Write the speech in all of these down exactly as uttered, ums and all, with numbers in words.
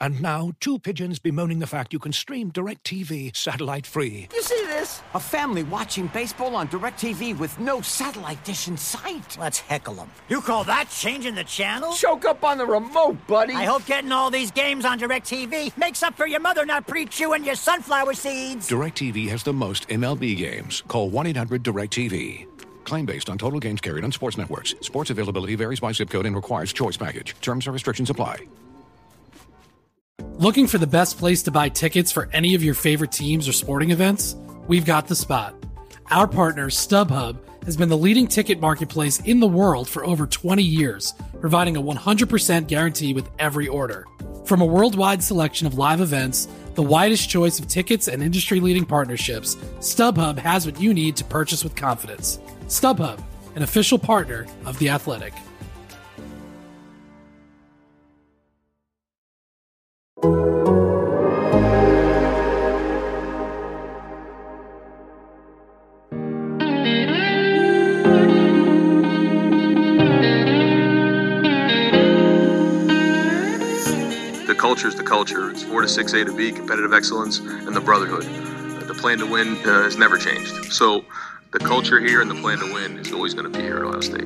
And now, two pigeons bemoaning the fact you can stream DirecTV satellite-free. You see this? A family watching baseball on DirecTV with no satellite dish in sight. Let's heckle them. You call that changing the channel? Choke up on the remote, buddy. I hope getting all these games on DirecTV makes up for your mother not pre-chewing your sunflower seeds. DirecTV has the most M L B games. Call one eight hundred direct T V. Claim based on total games carried on sports networks. Sports availability varies by zip code and requires choice package. Terms and restrictions apply. Looking for the best place to buy tickets for any of your favorite teams or sporting events? We've got the spot. Our partner, StubHub, has been the leading ticket marketplace in the world for over twenty years, providing a one hundred percent guarantee with every order. From a worldwide selection of live events, the widest choice of tickets and industry-leading partnerships, StubHub has what you need to purchase with confidence. StubHub, an official partner of The Athletic. The culture is the culture. It's four to six A to B, competitive excellence, and the brotherhood. The plan to win uh, has never changed. So the culture here and the plan to win is always going to be here at Ohio State.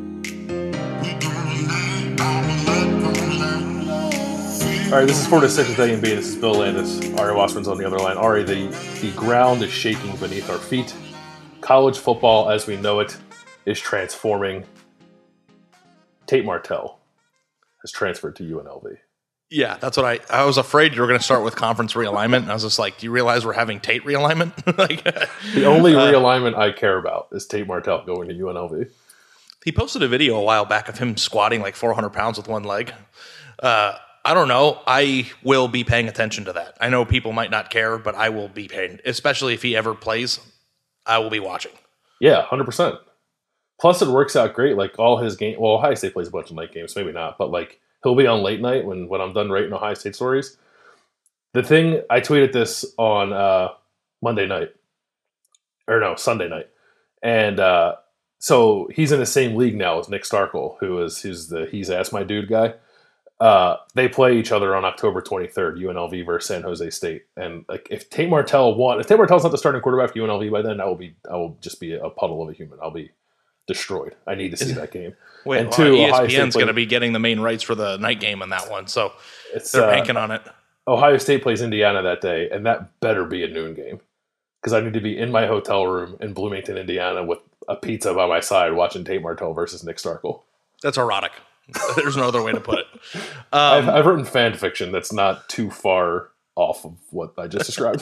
All right, this is four to six with A and B. This is Bill Landis. Ari Wasserman's on the other line. Ari, the, the ground is shaking beneath our feet. College football, as we know it, is transforming. Tate Martell has transferred to U N L V. Yeah, that's what I... I was afraid you were going to start with conference realignment, and I was just like, do you realize we're having Tate realignment? like, the only uh, realignment I care about is Tate Martell going to U N L V. He posted a video a while back of him squatting like four hundred pounds with one leg. Uh, I don't know. I will be paying attention to that. I know people might not care, but I will be paying, especially if he ever plays, I will be watching. Yeah, one hundred percent. Plus, it works out great. Like, all his games... Well, Ohio State plays a bunch of night games, maybe not, but like... He'll be on late night when, when I'm done writing Ohio State stories. The thing, I tweeted this on uh, Monday night. Or no, Sunday night. And uh, so he's in the same league now as Nick Starkel, who is who's the He's Asked My Dude guy. Uh, they play each other on October twenty-third, U N L V versus San Jose State. And like, if Tate Martell won, if Tate Martell's not the starting quarterback for U N L V by then, I will be I will just be a puddle of a human. I'll be destroyed. I need to see that game. Wait, and well, two, E S P N's going to be getting the main rights for the night game in that one, so it's, they're uh, banking on it. Ohio State plays Indiana that day, and that better be a noon game because I need to be in my hotel room in Bloomington, Indiana, with a pizza by my side watching Tate Martell versus Nick Starkel. That's erotic. There's no other way to put it. Um, I've, I've written fan fiction that's not too far off of what I just described.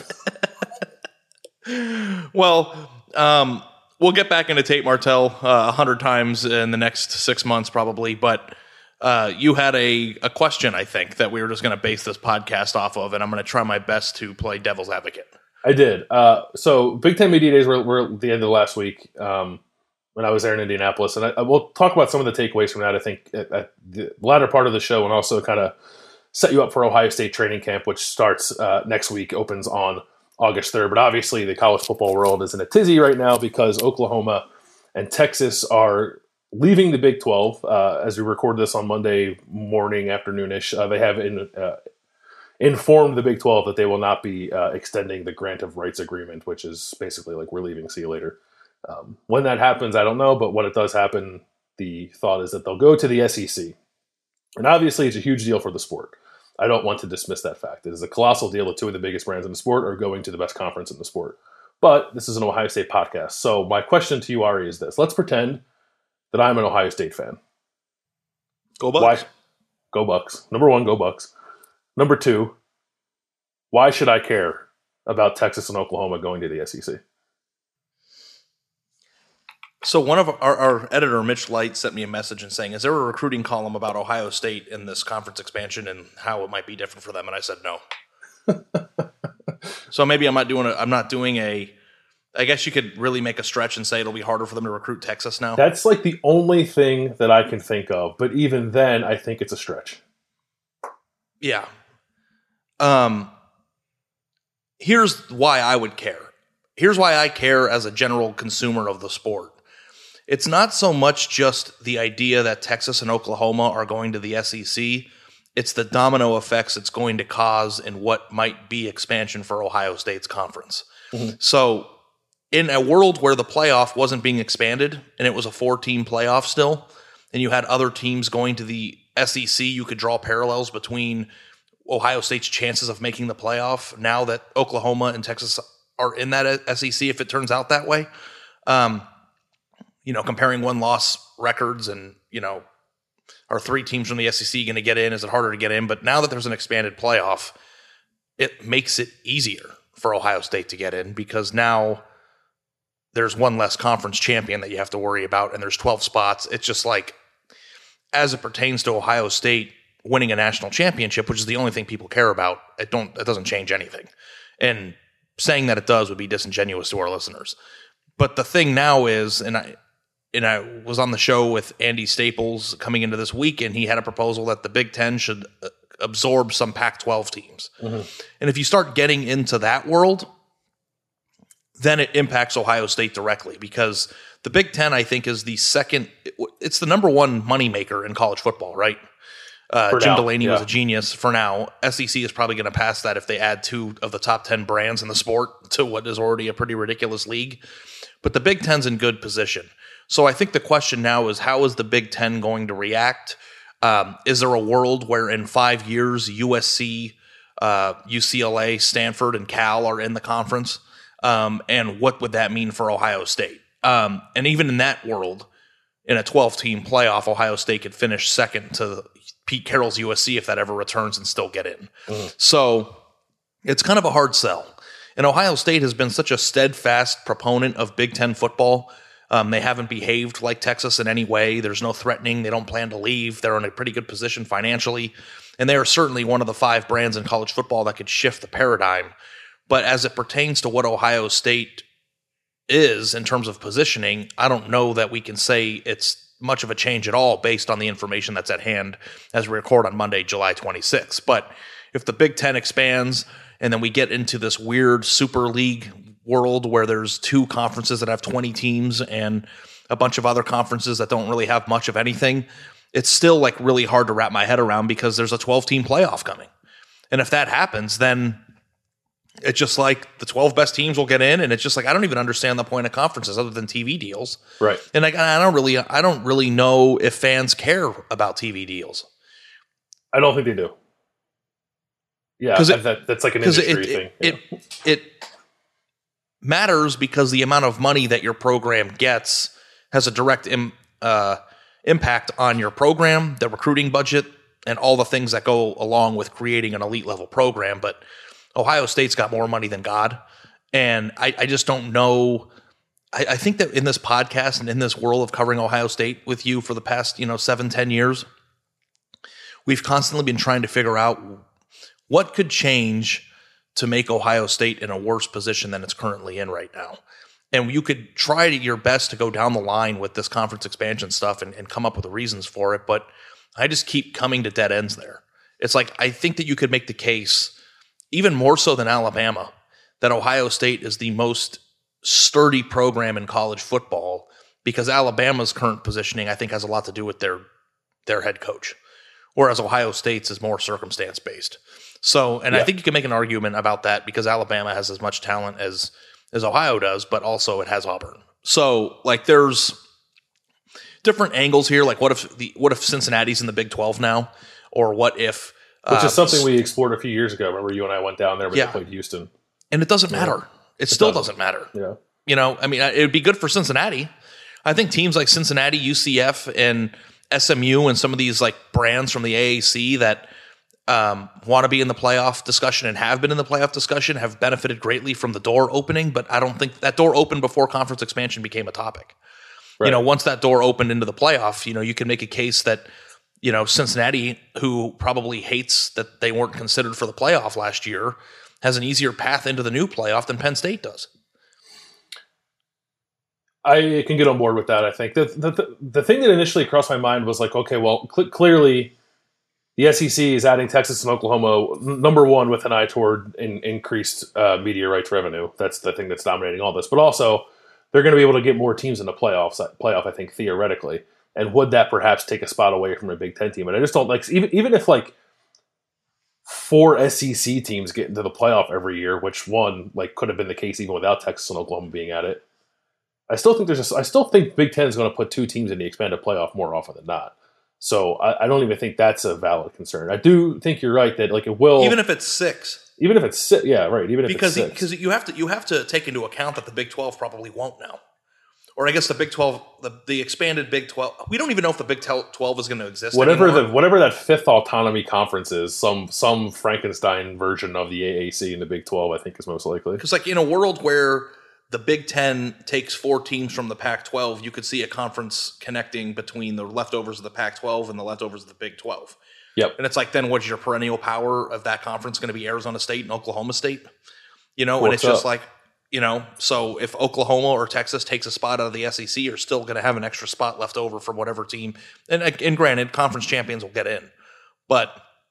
well, um, we'll get back into Tate Martell a uh, hundred times in the next six months probably, but uh, you had a, a question, I think, that we were just going to base this podcast off of, and I'm going to try my best to play devil's advocate. I did. Uh, so Big Ten Media Days were, were at the end of last week um, when I was there in Indianapolis, and I, I will talk about some of the takeaways from that, I think, at, at the latter part of the show, and also kind of set you up for Ohio State training camp, which starts uh, next week, opens on August third, but obviously the college football world is in a tizzy right now because Oklahoma and Texas are leaving the Big twelve. Uh, as we record this on Monday morning, afternoonish, uh, they have in, uh, informed the Big twelve that they will not be uh, extending the grant of rights agreement, which is basically like, we're leaving, see you later. Um, when that happens, I don't know, but when it does happen, the thought is that they'll go to the S E C. And obviously it's a huge deal for the sport. I don't want to dismiss that fact. It is a colossal deal that two of the biggest brands in the sport are going to the best conference in the sport. But this is an Ohio State podcast. So my question to you, Ari, is this. Let's pretend that I'm an Ohio State fan. Go Bucks. Why? Go Bucks. Number one, go Bucks. Number two, why should I care about Texas and Oklahoma going to the S E C? So one of our, our editor, Mitch Light, sent me a message and saying, is there a recruiting column about Ohio State in this conference expansion and how it might be different for them? And I said, no. So maybe I'm not doing a, I'm not doing a, I guess you could really make a stretch and say it'll be harder for them to recruit Texas now. That's like the only thing that I can think of. But even then, I think it's a stretch. Yeah. Um. Here's why I would care. Here's why I care as a general consumer of the sport. It's not so much just the idea that Texas and Oklahoma are going to the S E C. It's the domino effects it's going to cause in what might be expansion for Ohio State's conference. Mm-hmm. So in a world where the playoff wasn't being expanded and it was a four-team playoff still, and you had other teams going to the S E C, you could draw parallels between Ohio State's chances of making the playoff now that Oklahoma and Texas are in that S E C if it turns out that way. Um, you know, comparing one-loss records and, you know, are three teams from the S E C going to get in? Is it harder to get in? But now that there's an expanded playoff, it makes it easier for Ohio State to get in because now there's one less conference champion that you have to worry about, and there's twelve spots. It's just like, as it pertains to Ohio State winning a national championship, which is the only thing people care about, it don't it doesn't change anything. And saying that it does would be disingenuous to our listeners. But the thing now is, and I and I was on the show with Andy Staples coming into this week, and he had a proposal that the Big Ten should absorb some Pac twelve teams. Mm-hmm. And if you start getting into that world, then it impacts Ohio State directly because the Big Ten, I think, is the second – it's the number one moneymaker in college football, right? Uh, Jim now, Delaney yeah. was a genius for now. S E C is probably going to pass that if they add two of the top ten brands in the sport to what is already a pretty ridiculous league. But the Big Ten's in good position. So I think the question now is, how is the Big Ten going to react? Um, is there a world where in five years U S C, uh, U C L A, Stanford, and Cal are in the conference? Um, and what would that mean for Ohio State? Um, and even in that world, in a twelve-team playoff, Ohio State could finish second to Pete Carroll's U S C if that ever returns and still get in. Mm. So it's kind of a hard sell. And Ohio State has been such a steadfast proponent of Big Ten football. Um, they haven't behaved like Texas in any way. There's no threatening. They don't plan to leave. They're in a pretty good position financially. And they are certainly one of the five brands in college football that could shift the paradigm. But as it pertains to what Ohio State is in terms of positioning, I don't know that we can say it's much of a change at all based on the information that's at hand as we record on Monday, July twenty-sixth. But if the Big Ten expands and then we get into this weird super league world where there's two conferences that have twenty teams and a bunch of other conferences that don't really have much of anything, it's still like really hard to wrap my head around because there's a twelve-team playoff coming. And if that happens, then it's just like the twelve best teams will get in, and it's just like I don't even understand the point of conferences other than T V deals, right? And I, I don't really, I don't really know if fans care about T V deals. I don't think they do. Yeah, it, that, that's like an industry it, thing. It, yeah. it it matters because the amount of money that your program gets has a direct im, uh, impact on your program, the recruiting budget, and all the things that go along with creating an elite level program, but Ohio State's got more money than God. And I, I just don't know. I, I think that in this podcast and in this world of covering Ohio State with you for the past, you know, seven, ten years, we've constantly been trying to figure out what could change to make Ohio State in a worse position than it's currently in right now. And you could try your best to go down the line with this conference expansion stuff and, and come up with the reasons for it. But I just keep coming to dead ends there. It's like, I think that you could make the case even more so than Alabama, that Ohio State is the most sturdy program in college football because Alabama's current positioning, I think, has a lot to do with their their head coach, whereas Ohio State's is more circumstance-based. So, and yeah. I think you can make an argument about that because Alabama has as much talent as, as Ohio does, but also it has Auburn. So, like, there's different angles here. Like, what if the what if Cincinnati's in the Big twelve now? Or what if Which is Um, something we explored a few years ago. Remember, you and I went down there when Yeah. they played Houston. And it doesn't matter. It, It still doesn't. doesn't matter. Yeah. You know, I mean, it would be good for Cincinnati. I think teams like Cincinnati, U C F, and S M U, and some of these like brands from the A A C that um, want to be in the playoff discussion and have been in the playoff discussion have benefited greatly from the door opening. But I don't think that door opened before conference expansion became a topic. Right. You know, once that door opened into the playoff, you know, you can make a case that, you know, Cincinnati, who probably hates that they weren't considered for the playoff last year, has an easier path into the new playoff than Penn State does. I can get on board with that, I think. The, the, the, the thing that initially crossed my mind was like, okay, well, cl- clearly the S E C is adding Texas and Oklahoma, number one, with an eye toward in, increased uh, media rights revenue. That's the thing that's dominating all this. But also, they're going to be able to get more teams in the playoffs, playoff, I think, theoretically. And would that perhaps take a spot away from a Big Ten team? And I just don't like, even even if like four S E C teams get into the playoff every year, which one like could have been the case even without Texas and Oklahoma being at it. I still think there's a, I still think Big Ten is going to put two teams in the expanded playoff more often than not. So I, I don't even think that's a valid concern. I do think you're right that like it will, even if it's six, even if it's six, yeah, right. Even if because it's six. because you have to you have to take into account that the Big twelve probably won't now, or I guess the Big twelve, the, the expanded Big twelve. We don't even know if the Big twelve is going to exist. Whatever anymore. the whatever that fifth autonomy conference is, some some Frankenstein version of the A A C in the Big twelve, I think is most likely. Because like in a world where the Big Ten takes four teams from the Pac twelve, you could see a conference connecting between the leftovers of the Pac twelve and the leftovers of the Big twelve. Yep. And it's like, then what's your perennial power of that conference going to be? Arizona State and Oklahoma State? You know, What's and it's just up? like, you know, so if Oklahoma or Texas takes a spot out of the S E C, you're still going to have an extra spot left over from whatever team. And, and granted, conference champions will get in. But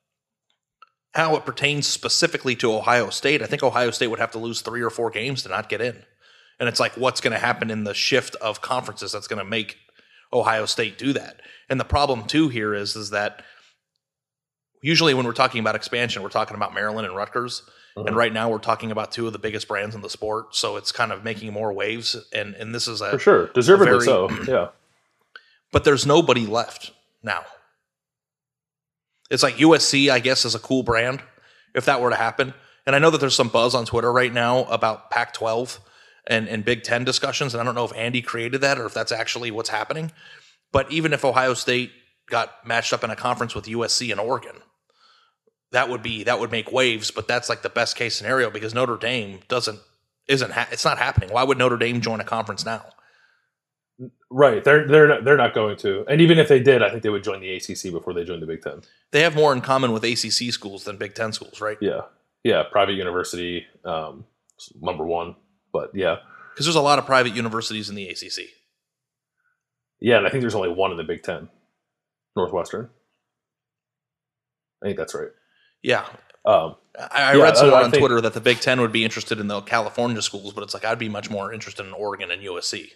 how it pertains specifically to Ohio State, I think Ohio State would have to lose three or four games to not get in. And it's like, what's going to happen in the shift of conferences that's going to make Ohio State do that? And the problem, too, here is, is that usually when we're talking about expansion, we're talking about Maryland and Rutgers. Mm-hmm. And right now we're talking about two of the biggest brands in the sport. So it's kind of making more waves. And, and this is a... For sure. Deservedly very, so, yeah. But there's nobody left now. It's like U S C, I guess, is a cool brand if that were to happen. And I know that there's some buzz on Twitter right now about Pac twelve. And, and Big Ten discussions, and I don't know if Andy created that or if that's actually what's happening. But even if Ohio State got matched up in a conference with U S C and Oregon, that would be that would make waves. But that's like the best case scenario because Notre Dame doesn't isn't ha- it's not happening. Why would Notre Dame join a conference now? Right, they're they're not, they're not going to. And even if they did, I think they would join the A C C before they joined the Big Ten. They have more in common with A C C schools than Big Ten schools, right? Yeah, yeah, private university, um, number one. But yeah, because there's a lot of private universities in the A C C. Yeah, and I think there's only one in the Big Ten, Northwestern. I think that's right. Yeah, um, I, I yeah, read somewhere I on think, Twitter that the Big Ten would be interested in the California schools, but it's like I'd be much more interested in Oregon and U S C.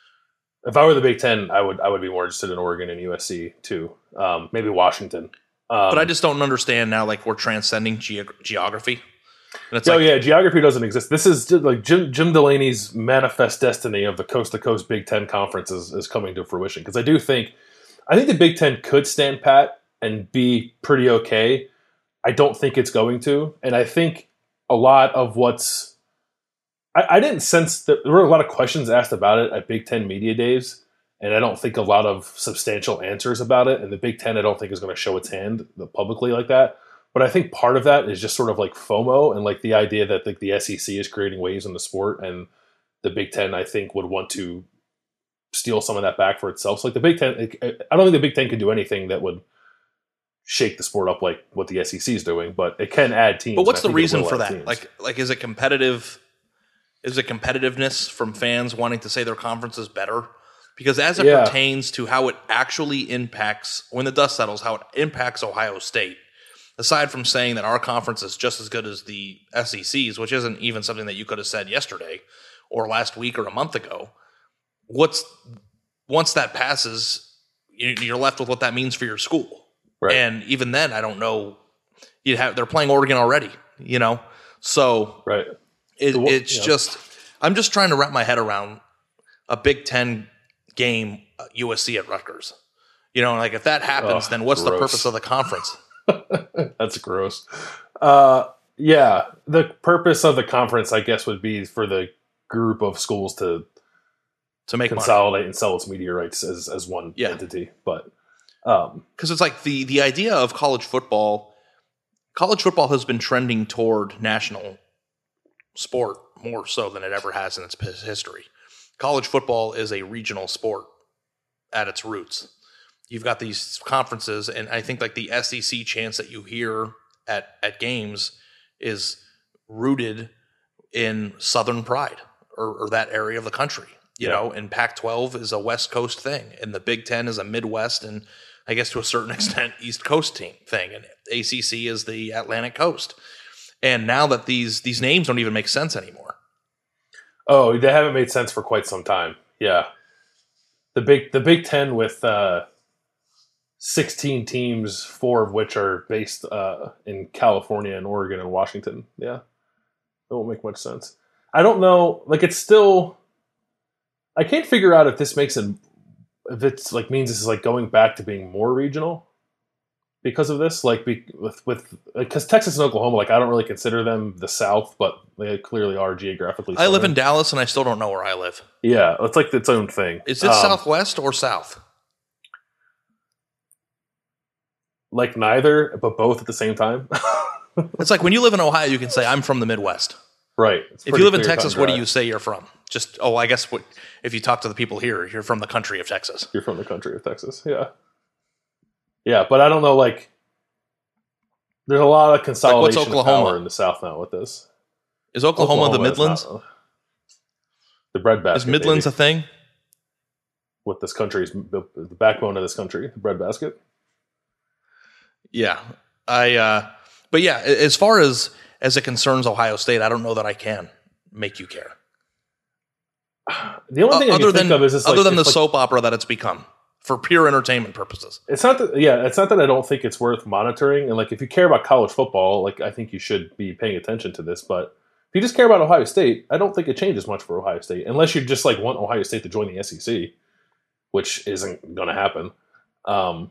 If I were the Big Ten, I would I would be more interested in Oregon and U S C too. Um, maybe Washington. Um, but I just don't understand now. Like we're transcending ge- geography. And it's oh like, yeah, geography doesn't exist. This is just like Jim, Jim Delaney's manifest destiny of the coast to coast Big Ten conference is, is coming to fruition. Because I do think, I think the Big Ten could stand pat and be pretty okay. I don't think it's going to, and I think a lot of what's, I, I didn't sense that there were a lot of questions asked about it at Big Ten media days, and I don't think a lot of substantial answers about it. And the Big Ten, I don't think is going to show its hand publicly like that. But I think part of that is just sort of like FOMO and like the idea that like the S E C is creating waves in the sport, and the Big Ten, I think, would want to steal some of that back for itself. So like the Big Ten, I don't think the Big Ten can do anything that would shake the sport up like what the S E C is doing, but it can add teams. But what's the reason for that? Teams. Like, like is it competitive? Is it competitiveness from fans wanting to say their conference is better? Because as it yeah. pertains to how it actually impacts, when the dust settles, how it impacts Ohio State, aside from saying that our conference is just as good as the S E C's, which isn't even something that you could have said yesterday or last week or a month ago, what's once that passes, you're left with what that means for your school. Right. And even then, I don't know. You have they're playing Oregon already, you know. So right, it, so what, it's yeah. just I'm just trying to wrap my head around a Big Ten game, uh, U S C at Rutgers. You know, like if that happens, oh, then what's gross. the purpose of the conference? That's gross. Uh, yeah, the purpose of the conference, I guess, would be for the group of schools to to make consolidate money. and sell its media rights as as one yeah. entity. But um, because it's like the the idea of college football, college football has been trending toward national sport more so than it ever has in its history. College football is a regional sport at its roots. You've got these conferences, and I think like the S E C chants that you hear at, at games is rooted in Southern pride or, or that area of the country, you yeah. know, and Pac twelve is a West Coast thing, and the Big Ten is a Midwest and I guess to a certain extent East Coast team thing, and A C C is the Atlantic Coast. And now that these these names don't even make sense anymore. Oh, they haven't made sense for quite some time. Yeah. The Big the Big Ten with uh, sixteen teams, four of which are based uh, in California and Oregon and Washington. Yeah, it won't make much sense. I don't know. Like, it's still. I can't figure out if this makes it. If it's like means this is like going back to being more regional because of this. Like, be, with with because Texas and Oklahoma, like I don't really consider them the South, but they clearly are geographically. I live similar. in Dallas, and I still don't know where I live. Yeah, it's like its own thing. Is it Um, Southwest or South? Like neither, but both at the same time. It's like when you live in Ohio, you can say, I'm from the Midwest. Right. It's If pretty you live in clear Texas, cut what do dry. you say you're from? Just, oh, I guess what, if you talk to the people here, you're from the country of Texas. You're from the country of Texas. Yeah. Yeah, but I don't know, like, there's a lot of consolidation Like, what's of Oklahoma? power in the South now with this. Is Oklahoma, the is Midlands? not- the breadbasket. Is Midlands baby, a thing? with this country's the the backbone of this country, the breadbasket. Yeah. I, uh, but yeah, as far as, as it concerns Ohio State, I don't know that I can make you care. The only thing I other can than, think of is this, other like, than the it's like- soap opera that it's become for pure entertainment purposes. It's not that, yeah, it's not that I don't think it's worth monitoring. And like, if you care about college football, like I think you should be paying attention to this. But if you just care about Ohio State, I don't think it changes much for Ohio State, unless you just like want Ohio State to join the S E C, which isn't going to happen. Um,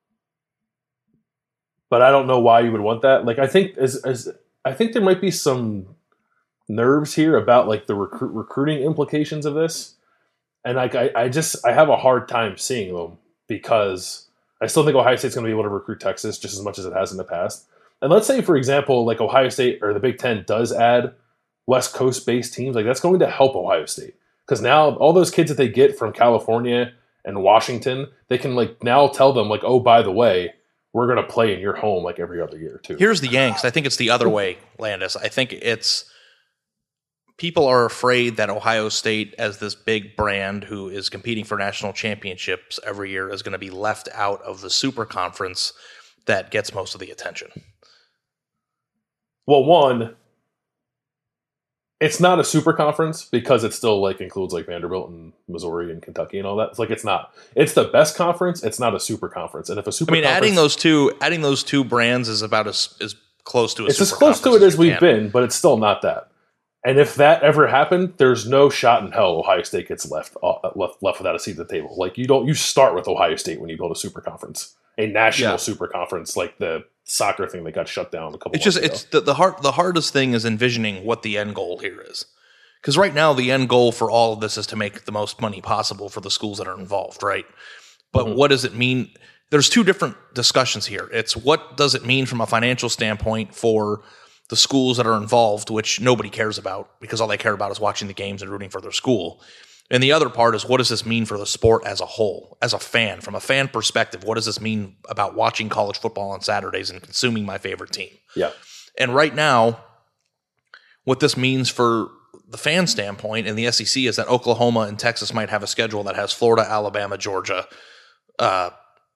but I don't know why you would want that. Like, I think as, as I think there might be some nerves here about like the recruit recruiting implications of this. And like I, I just I have a hard time seeing them because I still think Ohio State's going to be able to recruit Texas just as much as it has in the past. And let's say, for example, like Ohio State or the Big Ten does add West Coast based teams, like that's going to help Ohio State because now all those kids that they get from California and Washington, they can like now tell them like, oh, by the way, we're going to play in your home like every other year too. Here's the Yanks. I think it's the other way, Landis. I think it's people are afraid that Ohio State, as this big brand who is competing for national championships every year, is going to be left out of the super conference that gets most of the attention. Well, one, it's not a super conference because it still like includes like Vanderbilt and Missouri and Kentucky and all that. It's like it's not. It's the best conference. It's not a super conference. And if a super, I mean, conference, adding those two, adding those two brands is about as as close to a it's super as close to it conference as we've you can. been, but it's still not that. And if that ever happened, there's no shot in hell Ohio State gets left uh, left left without a seat at the table. Like you don't, you start with Ohio State when you build a super conference, a national Yeah. super conference, like the soccer thing that got shut down a couple. It's months just ago. it's the the hard the hardest thing is envisioning what the end goal here is, because right now the end goal for all of this is to make the most money possible for the schools that are involved, right? But Mm-hmm. what does it mean? There's two different discussions here. It's what does it mean from a financial standpoint for the schools that are involved, which nobody cares about because all they care about is watching the games and rooting for their school. And the other part is what does this mean for the sport as a whole, as a fan, from a fan perspective, what does this mean about watching college football on Saturdays and consuming my favorite team? yeah. And right now, what this means for the fan standpoint in the S E C is that Oklahoma and Texas might have a schedule that has Florida, Alabama, Georgia, uh,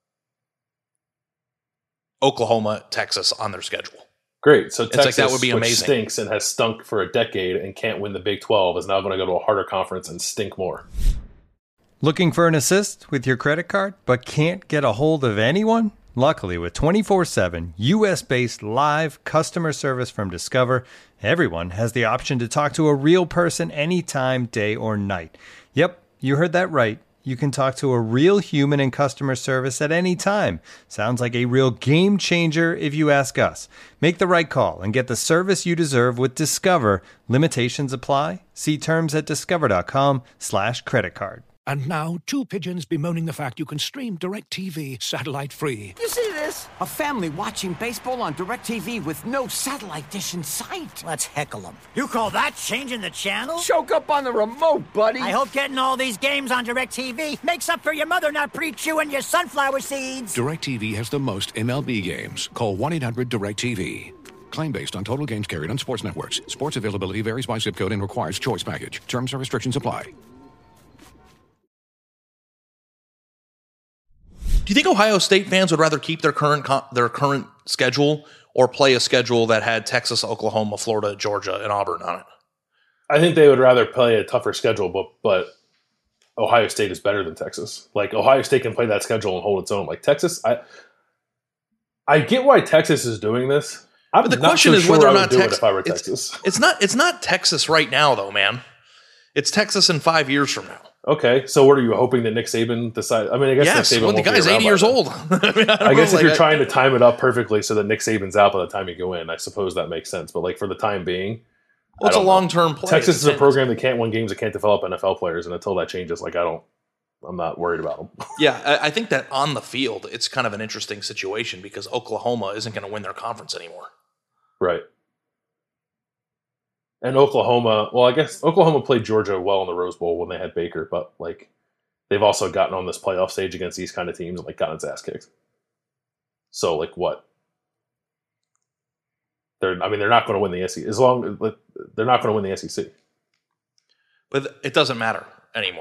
Oklahoma, Texas on their schedule. Great. So like Texas, that would be which amazing. stinks and has stunk for a decade and can't win the Big twelve, is now going to go to a harder conference and stink more. Looking for an assist with your credit card, but can't get a hold of anyone? Luckily, with twenty-four seven U S-based live customer service from Discover, everyone has the option to talk to a real person anytime, day or night. Yep, you heard that right. You can talk to a real human in customer service at any time. Sounds like a real game changer if you ask us. Make the right call and get the service you deserve with Discover. Limitations apply. See terms at discover.com slash credit card. And now, two pigeons bemoaning the fact you can stream DirecTV satellite-free. You see this? A family watching baseball on DirecTV with no satellite dish in sight. Let's heckle them. You call that changing the channel? Choke up on the remote, buddy. I hope getting all these games on DirecTV makes up for your mother not pre-chewing your sunflower seeds. DirecTV has the most M L B games. Call one eight hundred direct T V. Claim based on total games carried on sports networks. Sports availability varies by zip code and requires choice package. Terms and restrictions apply. Do you think Ohio State fans would rather keep their current co- their current schedule or play a schedule that had Texas, Oklahoma, Florida, Georgia, and Auburn on it? I think they would rather play a tougher schedule, but but Ohio State is better than Texas. Like Ohio State can play that schedule and hold its own. Like Texas, I I get why Texas is doing this. I'm but the not question so is sure whether I or would not do Tex- it if I were it's, Texas. It's not. It's not Texas right now, though, man. It's Texas in five years from now. Okay, so what are you hoping that Nick Saban decide? I mean, I guess yes, Nick Saban well, the won't be guy's around eighty by years then. old. I, mean, I, I guess know, if like, you're I, trying to time it up perfectly so that Nick Saban's out by the time you go in, I suppose that makes sense. But like for the time being, well, it's a long term play. Texas is a program that can't win games, that can't develop N F L players, and until that changes, like I don't, I'm not worried about them. Yeah, I, I think that on the field, it's kind of an interesting situation because Oklahoma isn't going to win their conference anymore. Right. And Oklahoma, well, I guess Oklahoma played Georgia well in the Rose Bowl when they had Baker, but like they've also gotten on this playoff stage against these kind of teams and like gotten its ass kicked. So like what? They're, I mean, they're not going to win the S E C as long as they're not going to win the S E C. But it doesn't matter anymore.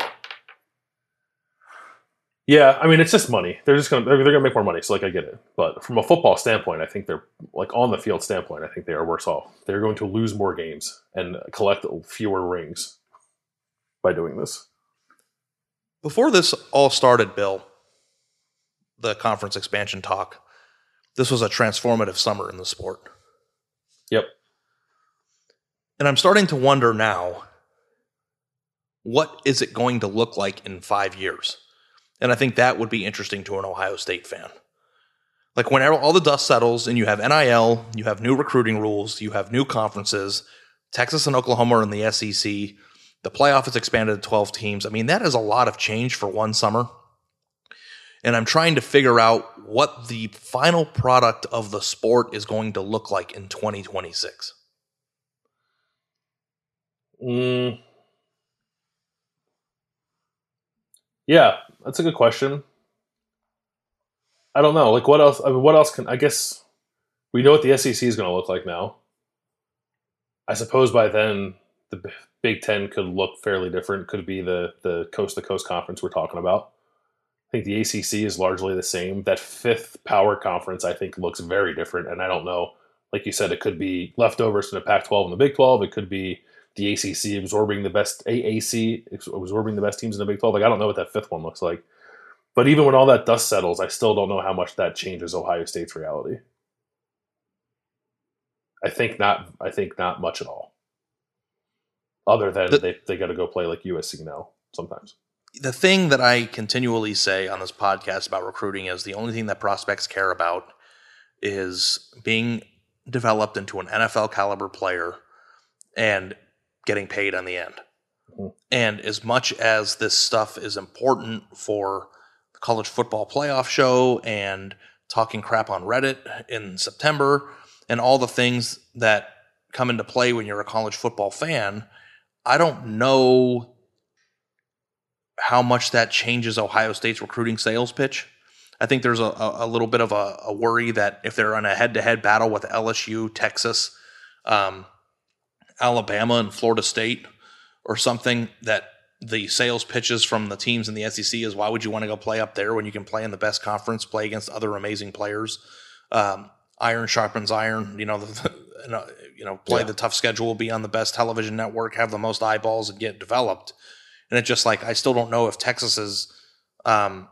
Yeah, I mean, it's just money. They're just going to they're, they're going to make more money. So like, I get it. But from a football standpoint, I think they're like on the field standpoint. I think they are worse off. They're going to lose more games and collect fewer rings by doing this. Before this all started, Bill, the conference expansion talk, this was a transformative summer in the sport. Yep. And I'm starting to wonder now, what is it going to look like in five years? And I think that would be interesting to an Ohio State fan. Like whenever all the dust settles and you have N I L, you have new recruiting rules, you have new conferences, Texas and Oklahoma are in the S E C, the playoff is expanded to twelve teams. I mean, that is a lot of change for one summer. And I'm trying to figure out what the final product of the sport is going to look like in twenty twenty-six. Mm. Yeah, that's a good question. I don't know. Like, what else? I mean, what else can? I guess we know what the S E C is going to look like now. I suppose by then the Big Ten could look fairly different. Could be the the coast to coast conference we're talking about. I think the A C C is largely the same. That fifth power conference, I think, looks very different. And I don't know. Like you said, it could be leftovers from the Pac twelve and the Big twelve. It could be the A C C absorbing the best A A C, absorbing the best teams in the Big twelve. Like, I don't know what that fifth one looks like. But even when all that dust settles, I still don't know how much that changes Ohio State's reality. I think not. I think not much at all. Other than the, they they got to go play like U S C now sometimes. The thing that I continually say on this podcast about recruiting is the only thing that prospects care about is being developed into an N F L caliber player and getting paid on the end. Mm-hmm. And as much as this stuff is important for the college football playoff show and talking crap on Reddit in September and all the things that come into play when you're a college football fan, I don't know how much that changes Ohio State's recruiting sales pitch. I think there's a, a little bit of a, a worry that if they're in a head-to-head battle with L S U, Texas, um, Alabama, and Florida State or something, that the sales pitches from the teams in the S E C is, why would you want to go play up there when you can play in the best conference, play against other amazing players? Um, iron sharpens iron, you know, the, you know, play yeah. the tough schedule, be on the best television network, have the most eyeballs, and get developed. And it's just like, I still don't know if Texas's um,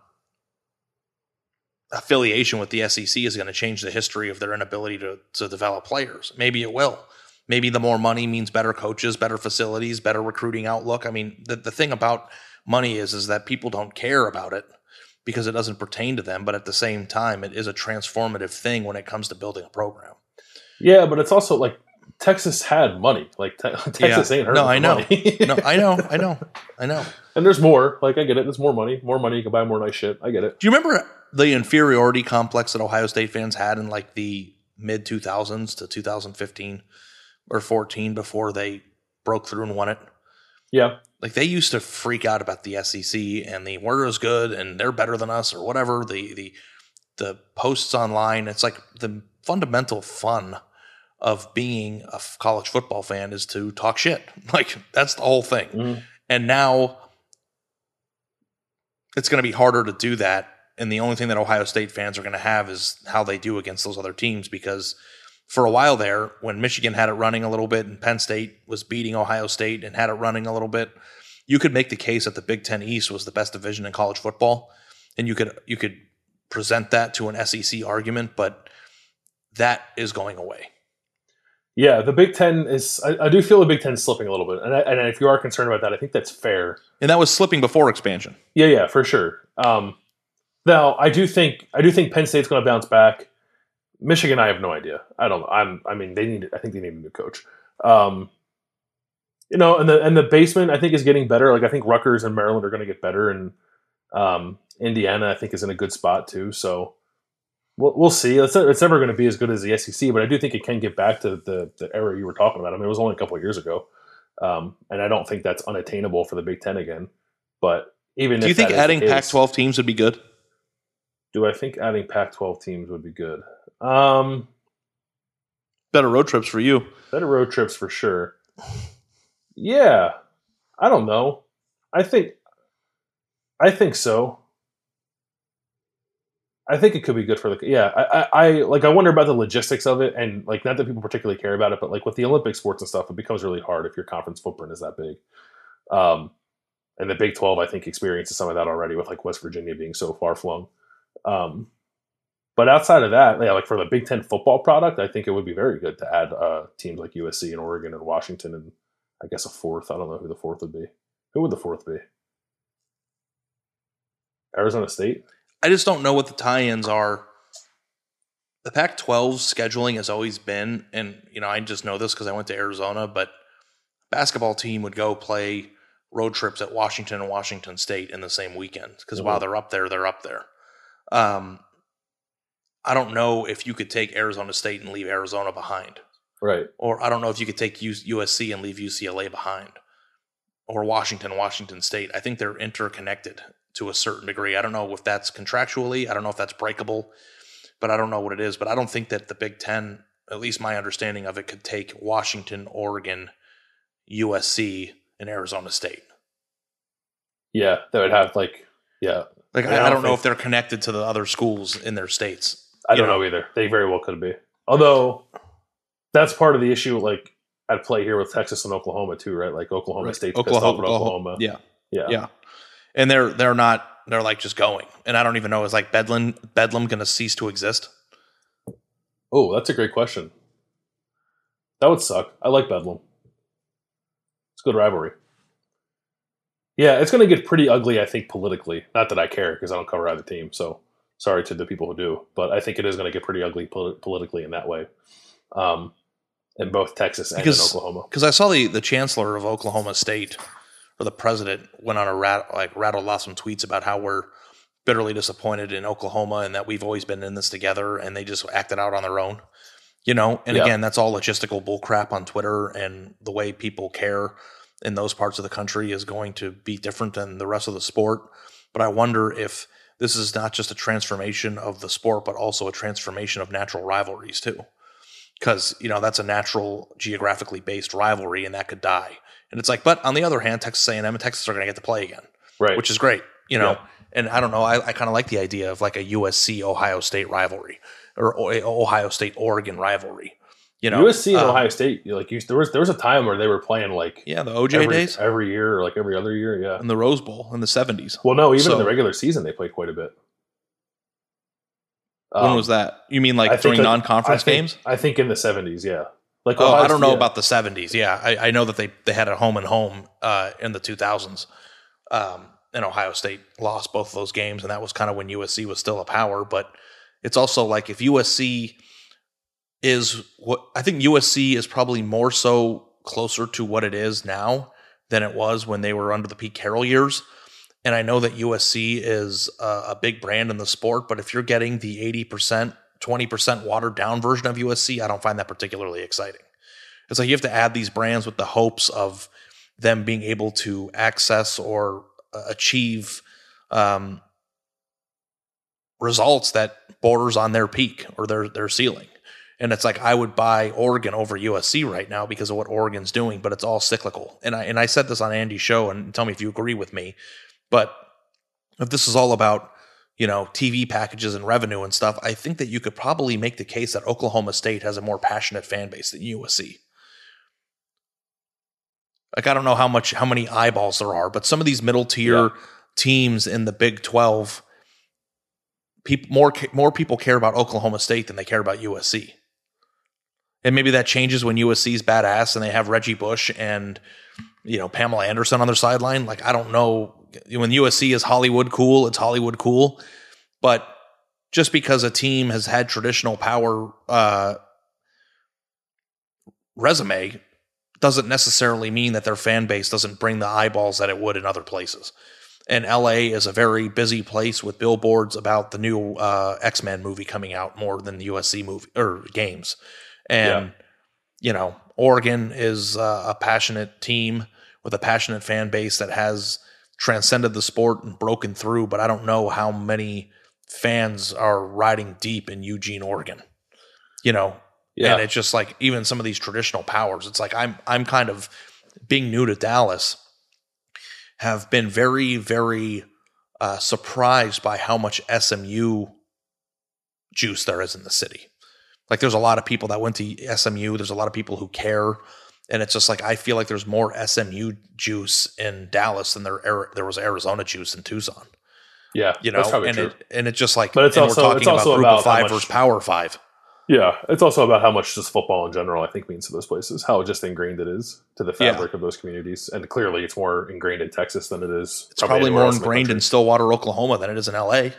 affiliation with the S E C is going to change the history of their inability to, to develop players. Maybe it will. Maybe the more money means better coaches, better facilities, better recruiting outlook. I mean, the, the thing about money is, is that people don't care about it because it doesn't pertain to them. But at the same time, it is a transformative thing when it comes to building a program. Yeah, but it's also like Texas had money. Like te- Texas yeah. ain't hurting No, I know. money. no, I know. I know. I know. And there's more. Like, I get it. There's more money. More money. You can buy more nice shit. I get it. Do you remember the inferiority complex that Ohio State fans had in like the mid two thousands to two thousand fifteen or fourteen before they broke through and won it? Yeah. Like, they used to freak out about the S E C and the we're as good and they're better than us or whatever. The the the posts online. It's like the fundamental fun of being a college football fan is to talk shit. Like, that's the whole thing. Mm. And now it's going to be harder to do that. And the only thing that Ohio State fans are going to have is how they do against those other teams, because for a while there, when Michigan had it running a little bit and Penn State was beating Ohio State and had it running a little bit, you could make the case that the Big Ten East was the best division in college football, and you could you could present that to an S E C argument, but that is going away. Yeah, the Big Ten is. I, I do feel the Big Ten is slipping a little bit, and, I, and if you are concerned about that, I think that's fair. And that was slipping before expansion. Yeah, yeah, for sure. Um, now, I do think I do think Penn State's going to bounce back. Michigan, I have no idea. I don't. I'm. I mean, they need. I think they need a new coach. Um, you know, and the and the basement I think is getting better. Like I think Rutgers and Maryland are going to get better, and um, Indiana I think is in a good spot too. So. We'll, we'll see. It's, it's never going to be as good as the S E C, but I do think it can get back to the, the era you were talking about. I mean, it was only a couple of years ago, um, and I don't think that's unattainable for the Big Ten again. But even do if you think adding case, Pac twelve teams would be good? Do I think adding Pac twelve teams would be good? Um, better road trips for you. Better road trips for sure. Yeah, I don't know. I think, I think so. I think it could be good for the yeah. I, I, I like. I wonder about the logistics of it, and like not that people particularly care about it, but like with the Olympic sports and stuff, it becomes really hard if your conference footprint is that big. Um, and the Big twelve, I think, experiences some of that already with like West Virginia being so far flung. Um, but outside of that, yeah, like for the Big Ten football product, I think it would be very good to add uh, teams like U S C and Oregon and Washington, and I guess a fourth. I don't know who the fourth would be. Who would the fourth be? Arizona State. I just don't know what the tie-ins are. The Pac twelve scheduling has always been, and you know, I just know this because I went to Arizona, but basketball team would go play road trips at Washington and Washington State in the same weekend because mm-hmm. while they're up there, they're up there. Um, I don't know if you could take Arizona State and leave Arizona behind. Right. Or I don't know if you could take U S C and leave U C L A behind. Or Washington, Washington State. I think they're interconnected to a certain degree. I don't know if that's contractually. I don't know if that's breakable, but I don't know what it is. But I don't think that the Big Ten, at least my understanding of it, could take Washington, Oregon, U S C, and Arizona State. Yeah, they would have like, yeah. Like I, I, don't I don't know if they're connected to the other schools in their states. I don't know? know either. They very well could be. Although that's part of the issue, like at play here with Texas and Oklahoma too, right? Like Oklahoma right. State's Oklahoma, pissed off at Oklahoma. Oklahoma. Yeah, yeah, yeah. And they're they're not they're like just going, and I don't even know is like Bedlam Bedlam going to cease to exist? Oh, that's a great question. That would suck. I like Bedlam. It's a good rivalry. Yeah, it's going to get pretty ugly, I think, politically. Not that I care because I don't cover either team. So sorry to the people who do, but I think it is going to get pretty ugly pol- politically in that way. Um, in both Texas and because, in Oklahoma. Because I saw the the chancellor of Oklahoma State. Or the president went on a rat, like rattled off some tweets about how we're bitterly disappointed in Oklahoma and that we've always been in this together, and they just acted out on their own, you know. And yeah. again, that's all logistical bullcrap on Twitter, and the way people care in those parts of the country is going to be different than the rest of the sport. But I wonder if this is not just a transformation of the sport, but also a transformation of natural rivalries too, because you know that's a natural, geographically based rivalry, and that could die. And it's like, but on the other hand, Texas A and M and Texas are going to get to play again, right? Which is great, you know. Yeah. And I don't know, I, I kind of like the idea of like a U S C Ohio State rivalry or Ohio State Oregon rivalry. You know, U S C and um, Ohio State, like you, there was there was a time where they were playing like yeah, the O J every, days every year or like every other year, yeah. In the Rose Bowl in the seventies. Well, no, even so, in the regular season they played quite a bit. When um, was that? You mean like during like, non-conference I think, games? I think in the seventies, yeah. Like oh, I don't know yeah. about the seventies. Yeah, I, I know that they, they had a home and home uh, in the two thousands. Um, and Ohio State lost both of those games, and that was kind of when U S C was still a power. But it's also like if U S C is what I think U S C is probably more so closer to what it is now than it was when they were under the Pete Carroll years. And I know that U S C is a, a big brand in the sport, but if you're getting the eighty percent, twenty percent watered down version of U S C, I don't find that particularly exciting. It's like you have to add these brands with the hopes of them being able to access or uh, achieve um, results that borders on their peak or their, their ceiling. And it's like I would buy Oregon over U S C right now because of what Oregon's doing, but it's all cyclical. And I and I said this on Andy's show, and tell me if you agree with me. But if this is all about, you know, T V packages and revenue and stuff, I think that you could probably make the case that Oklahoma State has a more passionate fan base than U S C. Like, I don't know how much, how many eyeballs there are, but some of these middle tier yeah. teams in the Big twelve, people more more people care about Oklahoma State than they care about U S C. And maybe that changes when U S C's badass and they have Reggie Bush and, you know, Pamela Anderson on their sideline. Like, I don't know. When U S C is Hollywood cool, it's Hollywood cool. But just because a team has had traditional power uh, resume doesn't necessarily mean that their fan base doesn't bring the eyeballs that it would in other places. And L A is a very busy place with billboards about the new uh, X-Men movie coming out more than the U S C movie or games. And, yeah. you know, Oregon is uh, a passionate team with a passionate fan base that has transcended the sport and broken through, but I don't know how many fans are riding deep in Eugene, Oregon, you know? Yeah. And it's just like, even some of these traditional powers, it's like, I'm, I'm kind of being new to Dallas, have been very, very uh, surprised by how much S M U juice there is in the city. Like, there's a lot of people that went to S M U. There's a lot of people who care. And it's just like, I feel like there's more S M U juice in Dallas than there, there was Arizona juice in Tucson. Yeah, you know, that's probably and true. It, and it's just like, but it's and also, we're talking it's also about Group about of Five much, versus Power Five. Yeah, it's also about how much just football in general, I think, means to those places, how just ingrained it is to the fabric yeah. of those communities. And clearly it's more ingrained in Texas than it is. It's probably, probably more ingrained in, in Stillwater, Oklahoma than it is in L A.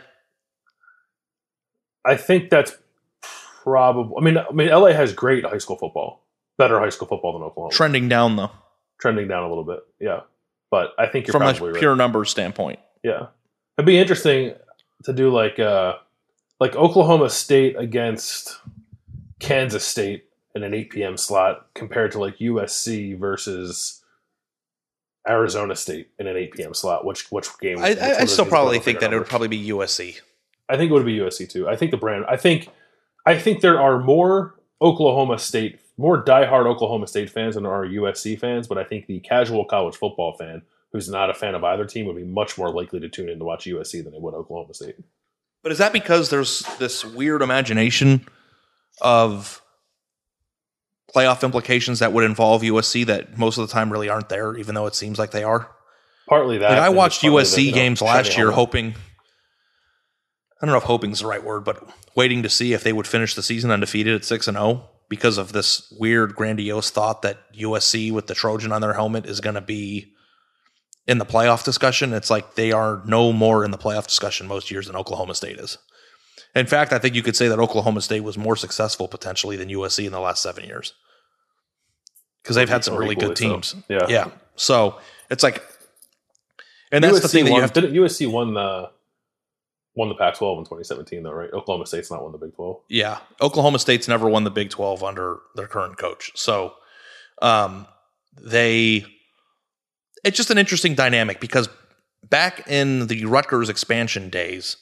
I think that's probably, I mean, I mean, L A has great high school football, better high school football than Oklahoma. Trending down, though. Trending down a little bit, yeah. But I think you're From probably a pure right. numbers standpoint. Yeah. It'd be interesting to do like uh, like Oklahoma State against Kansas State in an eight p.m. slot compared to like U S C versus Arizona State in an eight p.m. slot. Which which game? I, I, I still probably think that it would probably be U S C. I think it would be U S C too. I think the brand. I think I think there are more Oklahoma State, more diehard Oklahoma State fans than there are U S C fans. But I think the casual college football fan who's not a fan of either team would be much more likely to tune in to watch U S C than they would Oklahoma State. But is that because there's this weird imagination of playoff implications that would involve U S C that most of the time really aren't there, even though it seems like they are? Partly that. Like, I watched U S C the, you know, games last year home. hoping, I don't know if hoping is the right word, but waiting to see if they would finish the season undefeated at six and oh because of this weird grandiose thought that U S C with the Trojan on their helmet is going to be in the playoff discussion. It's like they are no more in the playoff discussion most years than Oklahoma State is. In fact, I think you could say that Oklahoma State was more successful potentially than U S C in the last seven years because they've had some really good teams. So. Yeah, yeah. So it's like, and that's U S C the thing that won, you have to. Didn't U S C won the won the Pac twelve in twenty seventeen though, right? Oklahoma State's not won the Big twelve. Yeah, Oklahoma State's never won the Big twelve under their current coach. So, um, they. It's just an interesting dynamic because back in the Rutgers expansion days,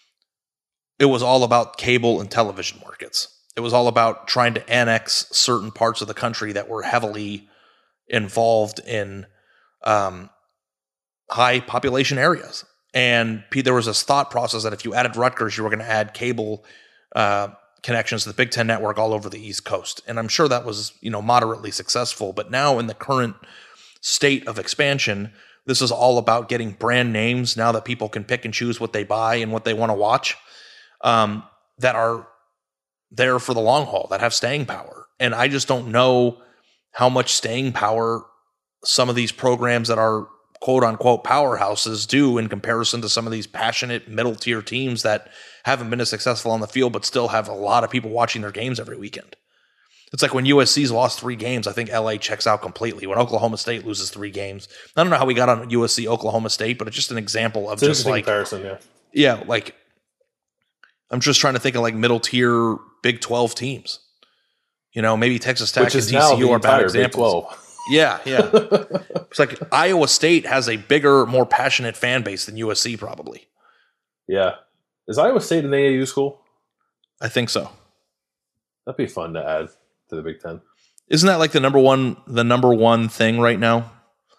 it was all about cable and television markets. It was all about trying to annex certain parts of the country that were heavily involved in um, high population areas. And there was this thought process that if you added Rutgers, you were going to add cable uh, connections to the Big Ten network all over the East Coast. And I'm sure that was, you know, moderately successful. But now in the current state of expansion, this is all about getting brand names now that people can pick and choose what they buy and what they want to watch, um, that are there for the long haul, that have staying power. And I just don't know how much staying power some of these programs that are quote unquote powerhouses do in comparison to some of these passionate middle tier teams that haven't been as successful on the field, but still have a lot of people watching their games every weekend. It's like when U S C's lost three games, I think L A checks out completely. When Oklahoma State loses three games, I don't know how we got on U S C Oklahoma State, but it's just an example of it's just like comparison, yeah, yeah, like I'm just trying to think of like middle tier Big twelve teams. You know, maybe Texas Tech and T C U are bad examples. Yeah, yeah. It's like Iowa State has a bigger, more passionate fan base than U S C probably. Yeah, is Iowa State an A A U school? I think so. That'd be fun to add to the Big Ten. Isn't that like the number one, the number one thing right now?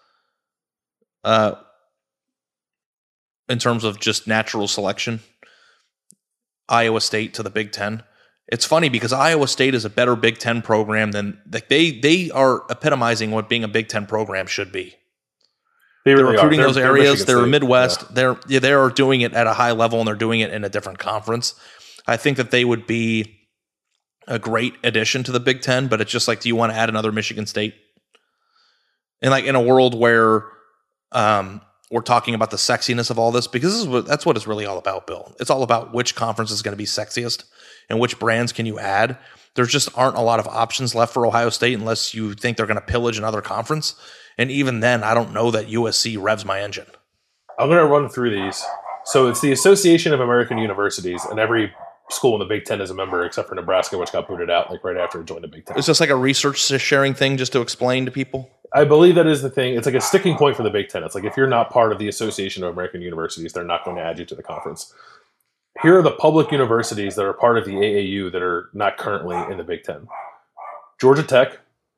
Uh, in terms of just natural selection, Iowa State to the Big Ten. It's funny because Iowa State is a better Big Ten program than like they they are epitomizing what being a Big Ten program should be. They They're really recruiting are. those They're, areas. they're They're Michigan State. Midwest. Yeah. They're yeah, they are doing it at a high level, and they're doing it in a different conference. I think that they would be a great addition to the Big Ten, but it's just like, do you want to add another Michigan State? And like in a world where um, we're talking about the sexiness of all this, because this is what, that's what it's really all about, Bill. It's all about which conference is going to be sexiest and which brands can you add. There just aren't a lot of options left for Ohio State unless you think they're going to pillage another conference. And even then, I don't know that U S C revs my engine. I'm going to run through these. So it's the Association of American Universities, and every school in the Big Ten is a member except for Nebraska, which got booted out like right after it joined the Big Ten. Is this like a research sharing thing just to explain to people? I believe that is the thing. It's like a sticking point for the Big Ten. It's like if you're not part of the Association of American Universities, they're not going to add you to the conference. Here are the public universities that are part of the A A U that are not currently in the Big Ten. Georgia Tech,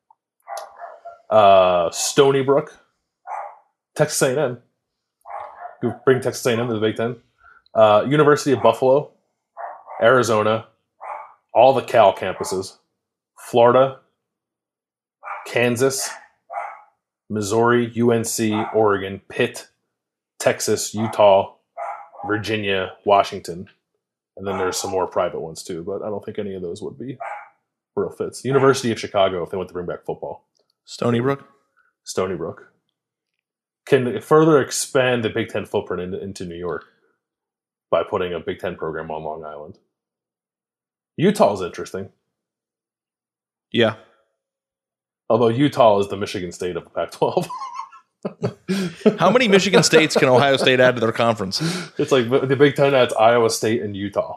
uh, Stony Brook, Texas A and M. You bring Texas A and M to the Big Ten. Uh, University of Buffalo, Arizona, all the Cal campuses, Florida, Kansas, Missouri, U N C, Oregon, Pitt, Texas, Utah, Virginia, Washington, and then there's some more private ones too, but I don't think any of those would be real fits. University of Chicago, if they want to bring back football. Stony Brook? Stony Brook. Can further expand the Big Ten footprint into, into New York by putting a Big Ten program on Long Island. Utah is interesting. Yeah. Although Utah is the Michigan State of the Pac twelve. How many Michigan States can Ohio State add to their conference? It's like the Big Ten adds Iowa State and Utah.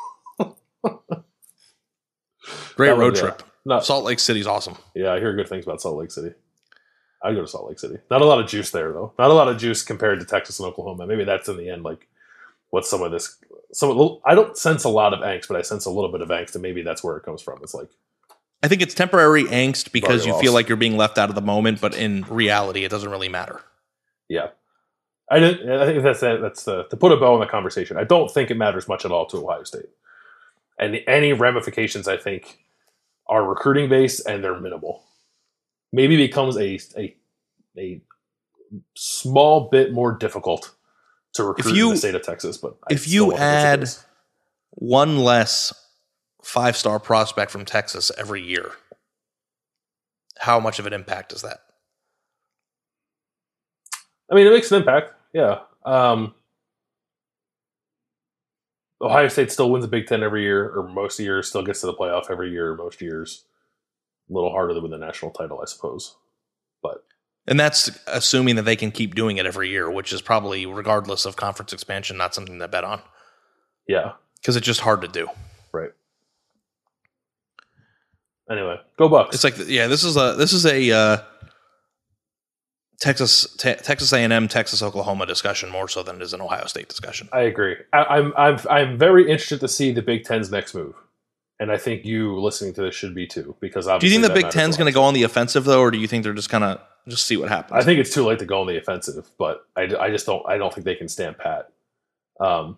Great That road was, trip. Yeah. No, Salt Lake City's awesome. yeah, I hear good things about Salt Lake City. I'd go to Salt Lake City. Not a lot of juice there, though. Not a lot of juice compared to Texas and Oklahoma. Maybe that's in the end, like, what some of this... Some of the, I don't sense a lot of angst, but I sense a little bit of angst, and maybe that's where it comes from. It's like... I think it's temporary angst because Very you lost. feel like you're being left out of the moment, but in reality, it doesn't really matter. Yeah. I didn't. I think that's that's the to put a bow on the conversation. I don't think it matters much at all to Ohio State, and any ramifications I think are recruiting based and they're minimal. Maybe becomes a a a small bit more difficult to recruit If you- in the state of Texas. But I If still you don't think it's a add risk. one less five-star prospect from Texas every year, how much of an impact is that? I mean, it makes an impact. Yeah. Um, Ohio State still wins the Big Ten every year, or most years, still gets to the playoff every year, most years. A little harder to win the national title, I suppose. But And that's assuming that they can keep doing it every year, which is probably, regardless of conference expansion, not something to bet on. yeah, Because it's just hard to do. right. Anyway, go Bucks. It's like, yeah, this is a this is a uh, Texas te- Texas A and M, Texas Oklahoma discussion more so than it is an Ohio State discussion. I agree. I, I'm I'm I'm very interested to see the Big Ten's next move, and I think you listening to this should be too. Because Do you obviously think the that Big matters Ten's a going to lot. go on the offensive though, or do you think they're just kind of just see what happens? I think it's too late to go on the offensive, but I, I just don't I don't think they can stand pat. Um,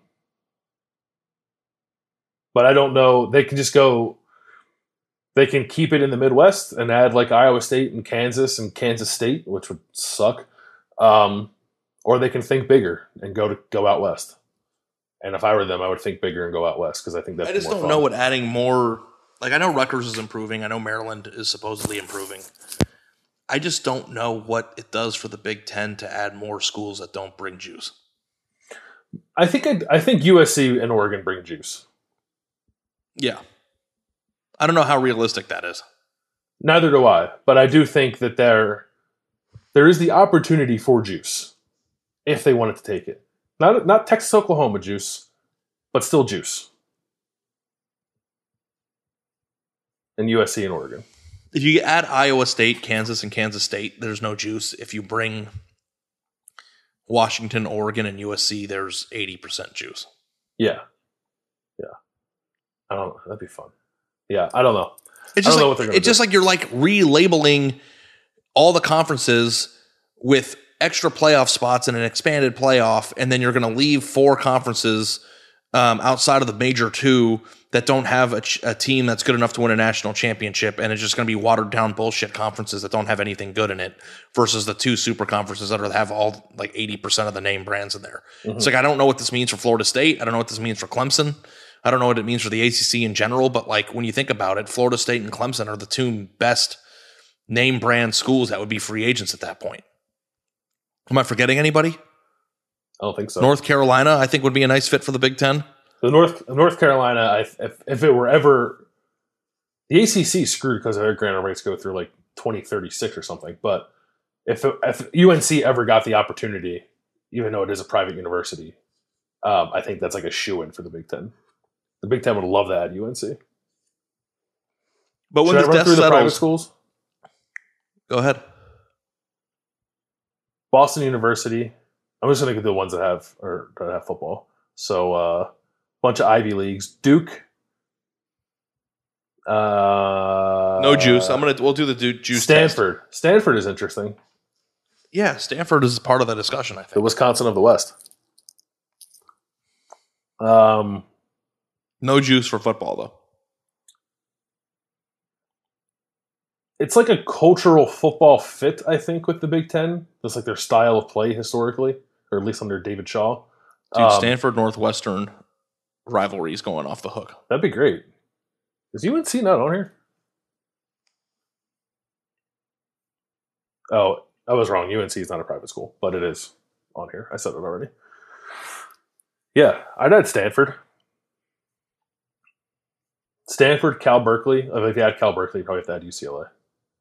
but I don't know. They can just go. They can keep it in the Midwest and add like Iowa State and Kansas and Kansas State, which would suck. Um, or they can think bigger and go to go out west. And if I were them, I would think bigger and go out west because I think that's I just more don't fun. know what adding more. Like I know Rutgers is improving. I know Maryland is supposedly improving. I just don't know what it does for the Big Ten to add more schools that don't bring juice. I think I, I think U S C and Oregon bring juice. Yeah. I don't know how realistic that is. Neither do I, but I do think that there there is the opportunity for juice if they wanted to take it. Not not Texas Oklahoma juice, but still juice. And U S C and Oregon. If you add Iowa State, Kansas, and Kansas State, there's no juice. If you bring Washington, Oregon, and U S C, there's eighty percent juice. Yeah. Yeah. I don't know. That'd be fun. Yeah, I don't know. It's I just don't know like, what they're gonna it's just do. like you're like relabeling all the conferences with extra playoff spots and an expanded playoff, and then you're going to leave four conferences um, outside of the major two that don't have a, ch- a team that's good enough to win a national championship, and it's just going to be watered down bullshit conferences that don't have anything good in it versus the two super conferences that are, have all like eighty percent of the name brands in there. Mm-hmm. It's like, I don't know what this means for Florida State. I don't know what this means for Clemson. I don't know what it means for the A C C in general, but like when you think about it, Florida State and Clemson are the two best name brand schools that would be free agents at that point. Am I forgetting anybody? I don't think so. North Carolina, I think, would be a nice fit for the Big Ten. The North North Carolina, I, if, if it were ever the A C C screwed because their grant rates go through like twenty thirty-six or something. But if if U N C ever got the opportunity, even though it is a private university, um, I think that's like a shoo-in for the Big Ten. The Big Ten would love that at U N C. But when Should this I run dust through the private settles, schools? Go ahead. Boston University. I'm just going to get the ones that have or that have football. So a uh, bunch of Ivy Leagues. Duke. Uh, No juice. I'm gonna. We'll do the du- juice. Stanford. Test. Stanford is interesting. Yeah, Stanford is part of the discussion, I think. The Wisconsin of the West. Um, no juice for football though. It's like a cultural football fit, I think, with the Big Ten. Just like their style of play historically, or at least under David Shaw. Dude, um, Stanford Northwestern rivalry is going off the hook. That'd be great. Is U N C not on here? Oh, I was wrong. U N C is not a private school, but it is on here. I said it already. Yeah, I'd add Stanford. Stanford, Cal Berkeley. If you add Cal Berkeley, you probably have to add U C L A.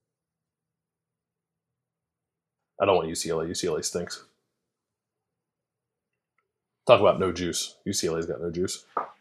I don't want U C L A. U C L A stinks. Talk about no juice. U C L A's got no juice.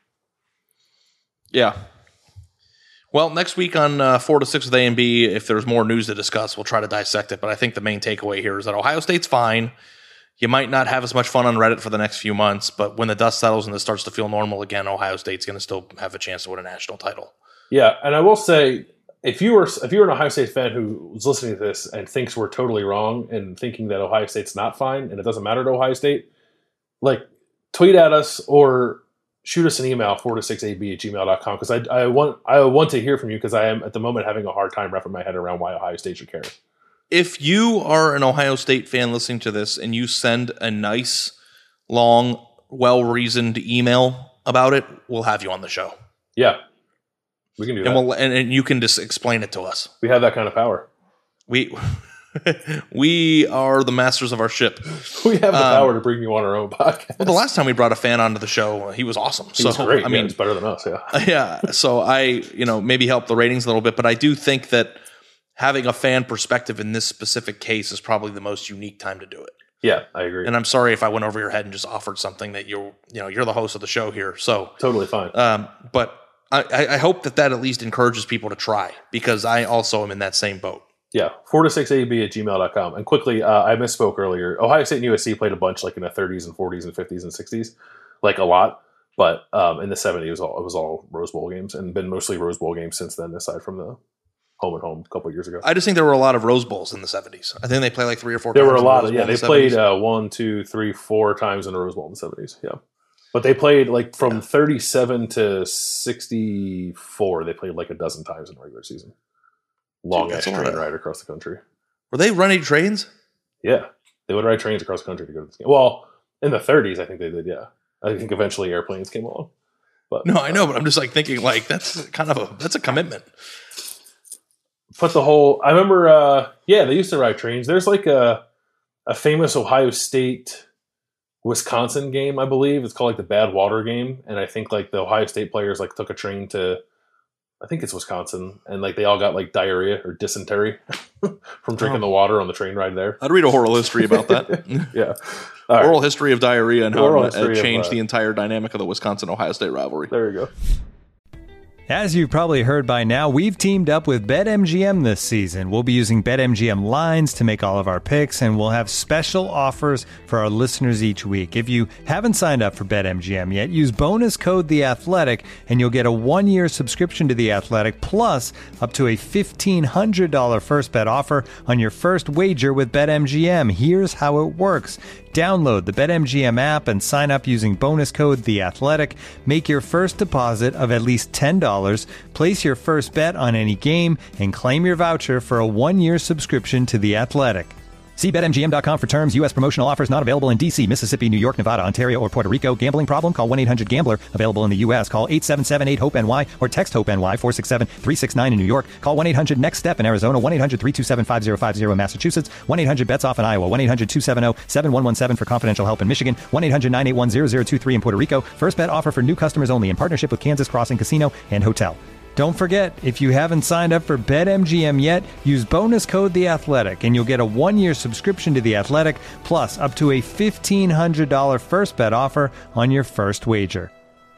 Yeah. Well, next week on uh, four to six with A and B, if there's more news to discuss, we'll try to dissect it. But I think the main takeaway here is that Ohio State's fine. You might not have as much fun on Reddit for the next few months, but when the dust settles and this starts to feel normal again, Ohio State's going to still have a chance to win a national title. Yeah, and I will say, if you were if you're an Ohio State fan who was listening to this and thinks we're totally wrong and thinking that Ohio State's not fine and it doesn't matter to Ohio State, like tweet at us or shoot us an email, four to six A B at gmail dot com, because I, I want I want to hear from you because I am at the moment having a hard time wrapping my head around why Ohio State should care. If you are an Ohio State fan listening to this and you send a nice, long, well-reasoned email about it, we'll have you on the show. Yeah, we can do that. And, we'll, and, and you can just explain it to us. We have that kind of power. We we are the masters of our ship. We have the um, power to bring you on our own podcast. Well, the last time we brought a fan onto the show, he was awesome. He so, was great. I mean, yeah, it's better than us, yeah. Yeah, so I, you know, maybe help the ratings a little bit, but I do think that having a fan perspective in this specific case is probably the most unique time to do it. Yeah, I agree. And I'm sorry if I went over your head and just offered something that you're, you know, you're the host of the show here. So totally fine. Um, but I, I hope that that at least encourages people to try, because I also am in that same boat. Yeah, four to six A B at gmail dot com. And quickly, uh, I misspoke earlier. Ohio State and U S C played a bunch like in the thirties and forties and fifties and sixties, like a lot. But um, in the seventies, it was all, it was all Rose Bowl games and been mostly Rose Bowl games since then, aside from the home and home a couple of years ago. I just think there were a lot of Rose Bowls in the seventies. I think they played like three or four there times. There were a lot of, yeah, they played uh, one, two, three, four times in the Rose Bowl in the seventies. Yeah. But they played like from yeah. thirty-seven to sixty-four, they played like a dozen times in the regular season. Long Dude, ass train ride across the country. Were they running trains? Yeah. They would ride trains across the country to go to this game. Well, in the thirties, I think they did, yeah. I think eventually airplanes came along. But no, I know, but I'm just like thinking like that's kind of a that's a commitment. Put the whole I remember uh yeah, they used to ride trains. There's like a a famous Ohio State Wisconsin game, I believe. It's called like the Bad Water game. And I think like the Ohio State players like took a train to I think it's Wisconsin, and like they all got like diarrhea or dysentery from drinking oh. the water on the train ride there. I'd read a oral history about that. Yeah. All oral right. history of diarrhea and how oral it changed of, uh, the entire dynamic of the Wisconsin-Ohio State rivalry. There you go. As you've probably heard by now, we've teamed up with BetMGM this season. We'll be using BetMGM lines to make all of our picks, and we'll have special offers for our listeners each week. If you haven't signed up for BetMGM yet, use bonus code The Athletic, and you'll get a one-year subscription to The Athletic, plus up to a fifteen hundred dollars first bet offer on your first wager with BetMGM. Here's how it works. Download the BetMGM app and sign up using bonus code The Athletic. Make your first deposit of at least ten dollars. Place your first bet on any game and claim your voucher for a one-year subscription to The Athletic. See Bet M G M dot com for terms. U S promotional offers not available in D C, Mississippi, New York, Nevada, Ontario, or Puerto Rico. Gambling problem? Call one eight hundred gambler. Available in the U S. Call eight seven seven eight hope N Y or text HOPE-NY four six seven three six nine in New York. Call one eight hundred next step in Arizona. one eight hundred three two seven five zero five zero in Massachusetts. one eight hundred bets off in Iowa. one eight hundred two seven zero seven one one seven for confidential help in Michigan. one eight hundred nine eight one zero zero two three in Puerto Rico. First bet offer for new customers only in partnership with Kansas Crossing Casino and Hotel. Don't forget, if you haven't signed up for BetMGM yet, use bonus code The Athletic, and you'll get a one-year subscription to The Athletic, plus up to a fifteen hundred dollars first bet offer on your first wager.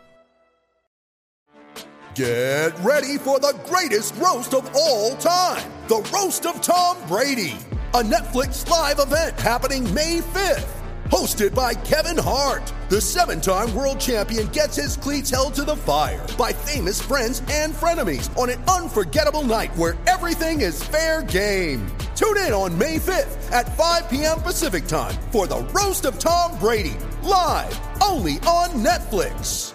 Get ready for the greatest roast of all time, the Roast of Tom Brady, a Netflix live event happening May fifth. Hosted by Kevin Hart, the seven-time world champion gets his cleats held to the fire by famous friends and frenemies on an unforgettable night where everything is fair game. Tune in on May fifth at five p.m. Pacific time for the Roast of Tom Brady, live only on Netflix.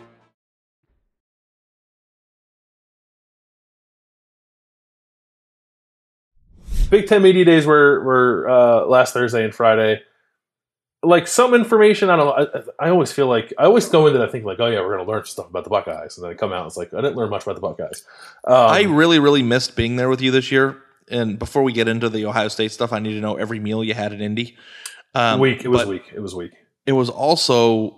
Big Ten Media Days were, were uh, last Thursday and Friday. Like some information, I don't know. I, I always feel like I always go into that thinking like, oh yeah, we're going to learn stuff about the Buckeyes, and then I come out, it's like I didn't learn much about the Buckeyes. Um, I really, really missed being there with you this year. And before we get into the Ohio State stuff, I need to know every meal you had at Indy. Um, week, it was weak. It was weak. It was also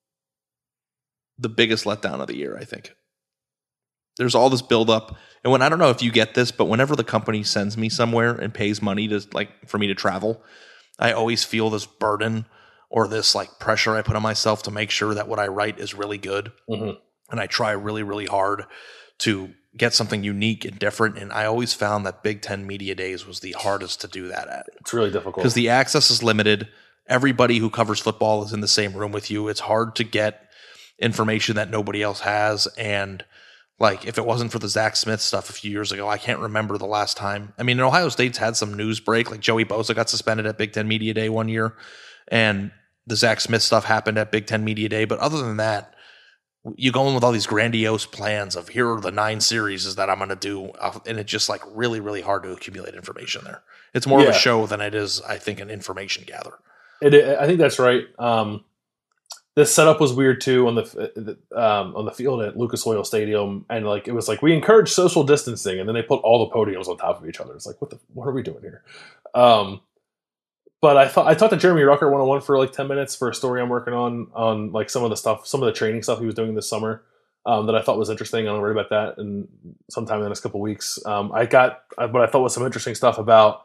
the biggest letdown of the year, I think. There's all this buildup, and when I don't know if you get this, but whenever the company sends me somewhere and pays money to like for me to travel, I always feel this burden or this like pressure I put on myself to make sure that what I write is really good. Mm-hmm. And I try really, really hard to get something unique and different. And I always found that Big Ten Media Days was the hardest to do that at. It's really difficult because the access is limited. Everybody who covers football is in the same room with you. It's hard to get information that nobody else has. And like, if it wasn't for the Zach Smith stuff a few years ago, I can't remember the last time. I mean, Ohio State's had some news break. Like Joey Bosa got suspended at Big Ten Media Day one year, and the Zach Smith stuff happened at Big Ten Media Day. But other than that, you go in with all these grandiose plans of here are the nine series that I'm going to do, and it's just like really, really hard to accumulate information there. It's more yeah. of a show than it is, I think, an information gather. It, I think that's right. Um, This setup was weird too on the um, on the field at Lucas Oil Stadium, and like it was like we encourage social distancing, and then they put all the podiums on top of each other. It's like what the what are we doing here? Um, but I thought I talked to Jeremy Rucker one on one for like ten minutes for a story I'm working on on like some of the stuff, some of the training stuff he was doing this summer um, that I thought was interesting. I'll write about that in sometime in the next couple of weeks. Um, I got what I thought was some interesting stuff about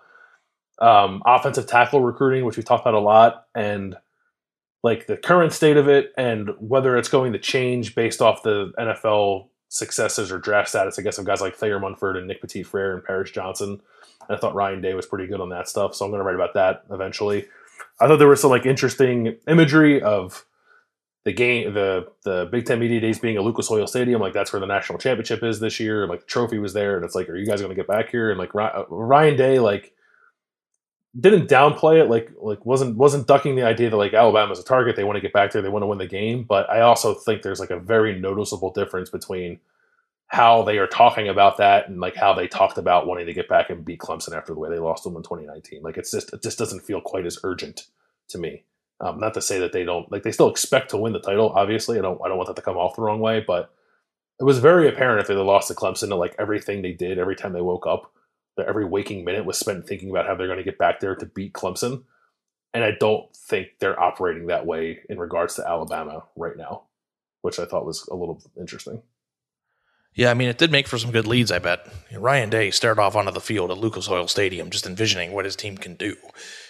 um, offensive tackle recruiting, which we talked about a lot, and like the current state of it and whether it's going to change based off the N F L successes or draft status, I guess, of guys like Thayer Munford and Nick Petit-Frere and Paris Johnson. And I thought Ryan Day was pretty good on that stuff. So I'm going to write about that eventually. I thought there was some like interesting imagery of the game, the, the Big Ten Media Days being a Lucas Oil Stadium. Like that's where the national championship is this year. Like the trophy was there. And it's like, are you guys going to get back here? And like Ryan Day, like, didn't downplay it, like like wasn't wasn't ducking the idea that like Alabama's a target, they want to get back there, they want to win the game. But I also think there's like a very noticeable difference between how they are talking about that and like how they talked about wanting to get back and beat Clemson after the way they lost them in twenty nineteen. Like it's just it just doesn't feel quite as urgent to me. Um, not to say that they don't like they still expect to win the title. Obviously, I don't I don't want that to come off the wrong way, but it was very apparent if they lost to Clemson that like everything they did every time they woke up, that every waking minute was spent thinking about how they're going to get back there to beat Clemson. And I don't think they're operating that way in regards to Alabama right now, which I thought was a little interesting. Yeah, I mean, it did make for some good leads, I bet. Ryan Day started off onto the field at Lucas Oil Stadium just envisioning what his team can do.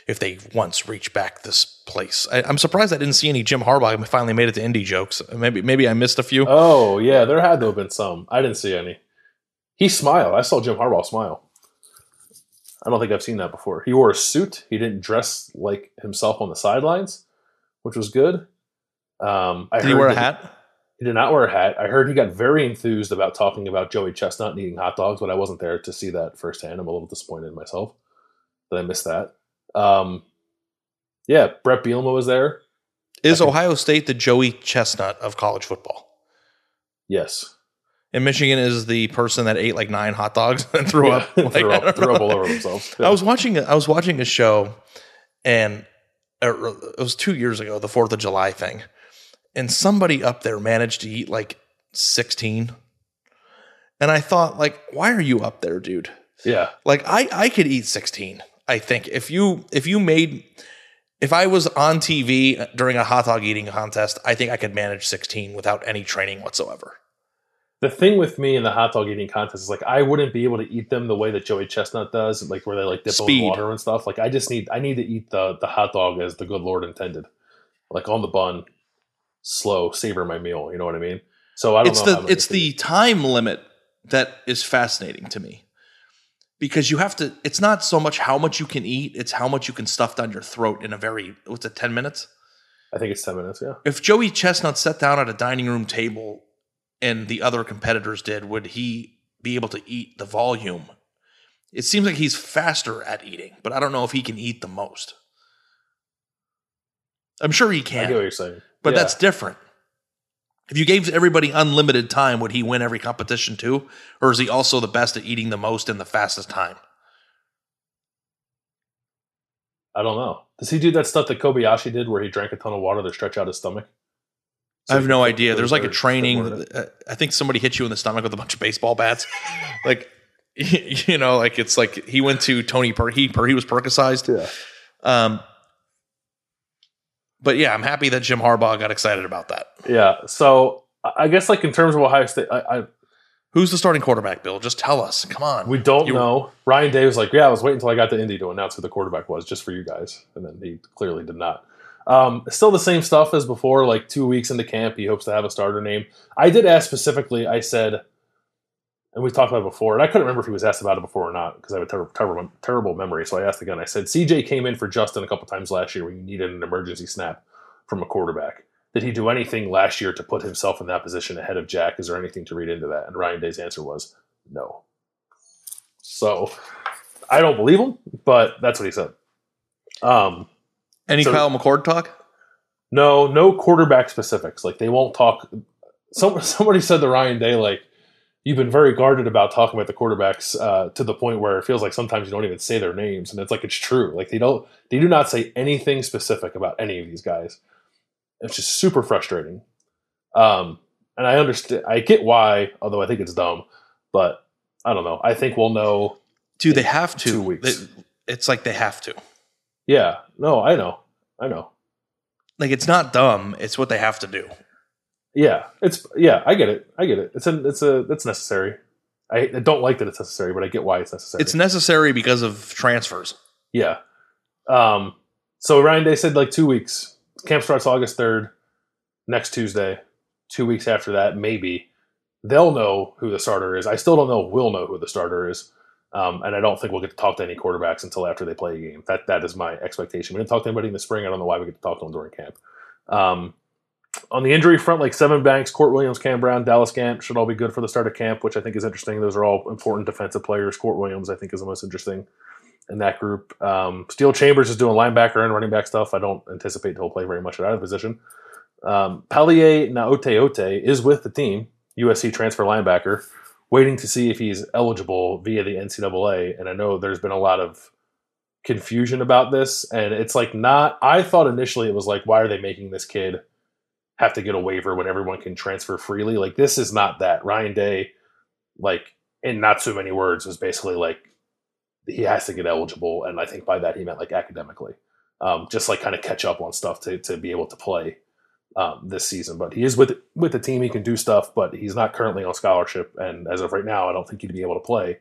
if they once reach back this place. I, I'm surprised I didn't see any Jim Harbaugh. I finally made it to Indy jokes. Maybe maybe I missed a few. Oh, yeah, there had to have been some. I didn't see any. He smiled. I saw Jim Harbaugh smile. I don't think I've seen that before. He wore a suit. He didn't dress like himself on the sidelines, which was good. Um, I did he wear a hat? He did not wear a hat. I heard he got very enthused about talking about Joey Chestnut and eating hot dogs, but I wasn't there to see that firsthand. I'm a little disappointed in myself that I missed that. Um, yeah, Brett Bielema was there. Is Ohio State the Joey Chestnut of college football? Yes. And Michigan is the person that ate like nine hot dogs and threw yeah, up, like, threw up, threw up all over themselves. Yeah. I was watching. I was watching a show, and it was two years ago, the Fourth of July thing, and somebody up there managed to eat like sixteen, and I thought, like, why are you up there, dude? Yeah, like I, I could eat sixteen. I think if you if you made if I was on T V during a hot dog eating contest, I think I could manage sixteen without any training whatsoever. The thing with me in the hot dog eating contest is like I wouldn't be able to eat them the way that Joey Chestnut does, like where they like dip them in water and stuff. Like I just need I need to eat the the hot dog as the good Lord intended, like on the bun, slow, savor my meal. You know what I mean? So I don't it's know. The, it's the time limit that is fascinating to me because you have to. It's not so much how much you can eat; it's how much you can stuff down your throat in a very what's it ten minutes? I think it's ten minutes. Yeah. If Joey Chestnut sat down at a dining room table and the other competitors did, would he be able to eat the volume? It seems like he's faster at eating, but I don't know if he can eat the most. I'm sure he can. I get what you're saying. But yeah. that's different. If you gave everybody unlimited time, would he win every competition too? Or is he also the best at eating the most in the fastest time? I don't know. Does he do that stuff that Kobayashi did where he drank a ton of water to stretch out his stomach? So I have no idea. There's like a training. I think somebody hit you in the stomach with a bunch of baseball bats. Like, you know, like it's like he went to Tony Per. He, per, he was Percocized. Yeah. Um, but yeah, I'm happy that Jim Harbaugh got excited about that. Yeah. So I guess like in terms of Ohio State, I, I who's the starting quarterback, Bill? Just tell us. Come on. We don't you, know. Ryan Day was like, yeah, I was waiting until I got to Indy to announce who the quarterback was just for you guys. And then he clearly did not. Um, still the same stuff as before, like two weeks into camp, he hopes to have a starter name. I did ask specifically, I said, and we talked about it before, and I couldn't remember if he was asked about it before or not because I have a ter- terrible, terrible memory. So I asked again. I said, C J came in for Justin a couple times last year when you needed an emergency snap from a quarterback. Did he do anything last year to put himself in that position ahead of Jack? Is there anything to read into that? And Ryan Day's answer was no. So I don't believe him, but that's what he said. Um, Any so, Kyle McCord talk? No, no quarterback specifics. Like they won't talk. Some, somebody said to Ryan Day, like, you've been very guarded about talking about the quarterbacks uh, to the point where it feels like sometimes you don't even say their names. And it's like, it's true. Like they don't, they do not say anything specific about any of these guys. It's just super frustrating. Um, and I understand, I get why, although I think it's dumb, but I don't know. I think we'll know. Do they have to? Two weeks. They, it's like they have to. Yeah. No, I know. I know. Like it's not dumb. It's what they have to do. Yeah, it's yeah. I get it. I get it. It's a it's a it's necessary. I, I don't like that it's necessary, but I get why it's necessary. It's necessary because of transfers. Yeah. Um. So Ryan Day said like two weeks. Camp starts August third. Next Tuesday. Two weeks after that, maybe they'll know who the starter is. I still don't know. We'll know who the starter is. Um, and I don't think we'll get to talk to any quarterbacks until after they play a game. That that is my expectation. We didn't talk to anybody in the spring. I don't know why we get to talk to them during camp. Um, on the injury front, like Seven Banks, Court Williams, Cam Brown, Dallas Gant should all be good for the start of camp, which I think is interesting. Those are all important defensive players. Court Williams, I think, is the most interesting in that group. Um, Steel Chambers is doing linebacker and running back stuff. I don't anticipate he'll play very much at either position. Um, Palier Naote Ote is with the team, U S C transfer linebacker, waiting to see if he's eligible via the N C double A. And I know there's been a lot of confusion about this. And it's like not, I thought initially it was like, why are they making this kid have to get a waiver when everyone can transfer freely? Like, this is not that. Ryan Day, like, in not so many words, was basically like, he has to get eligible. And I think by that he meant like academically, um, just like kind of catch up on stuff to, to be able to play um, this season. But he is with, with the team. He can do stuff, but he's not currently on scholarship. And as of right now, I don't think he'd be able to play.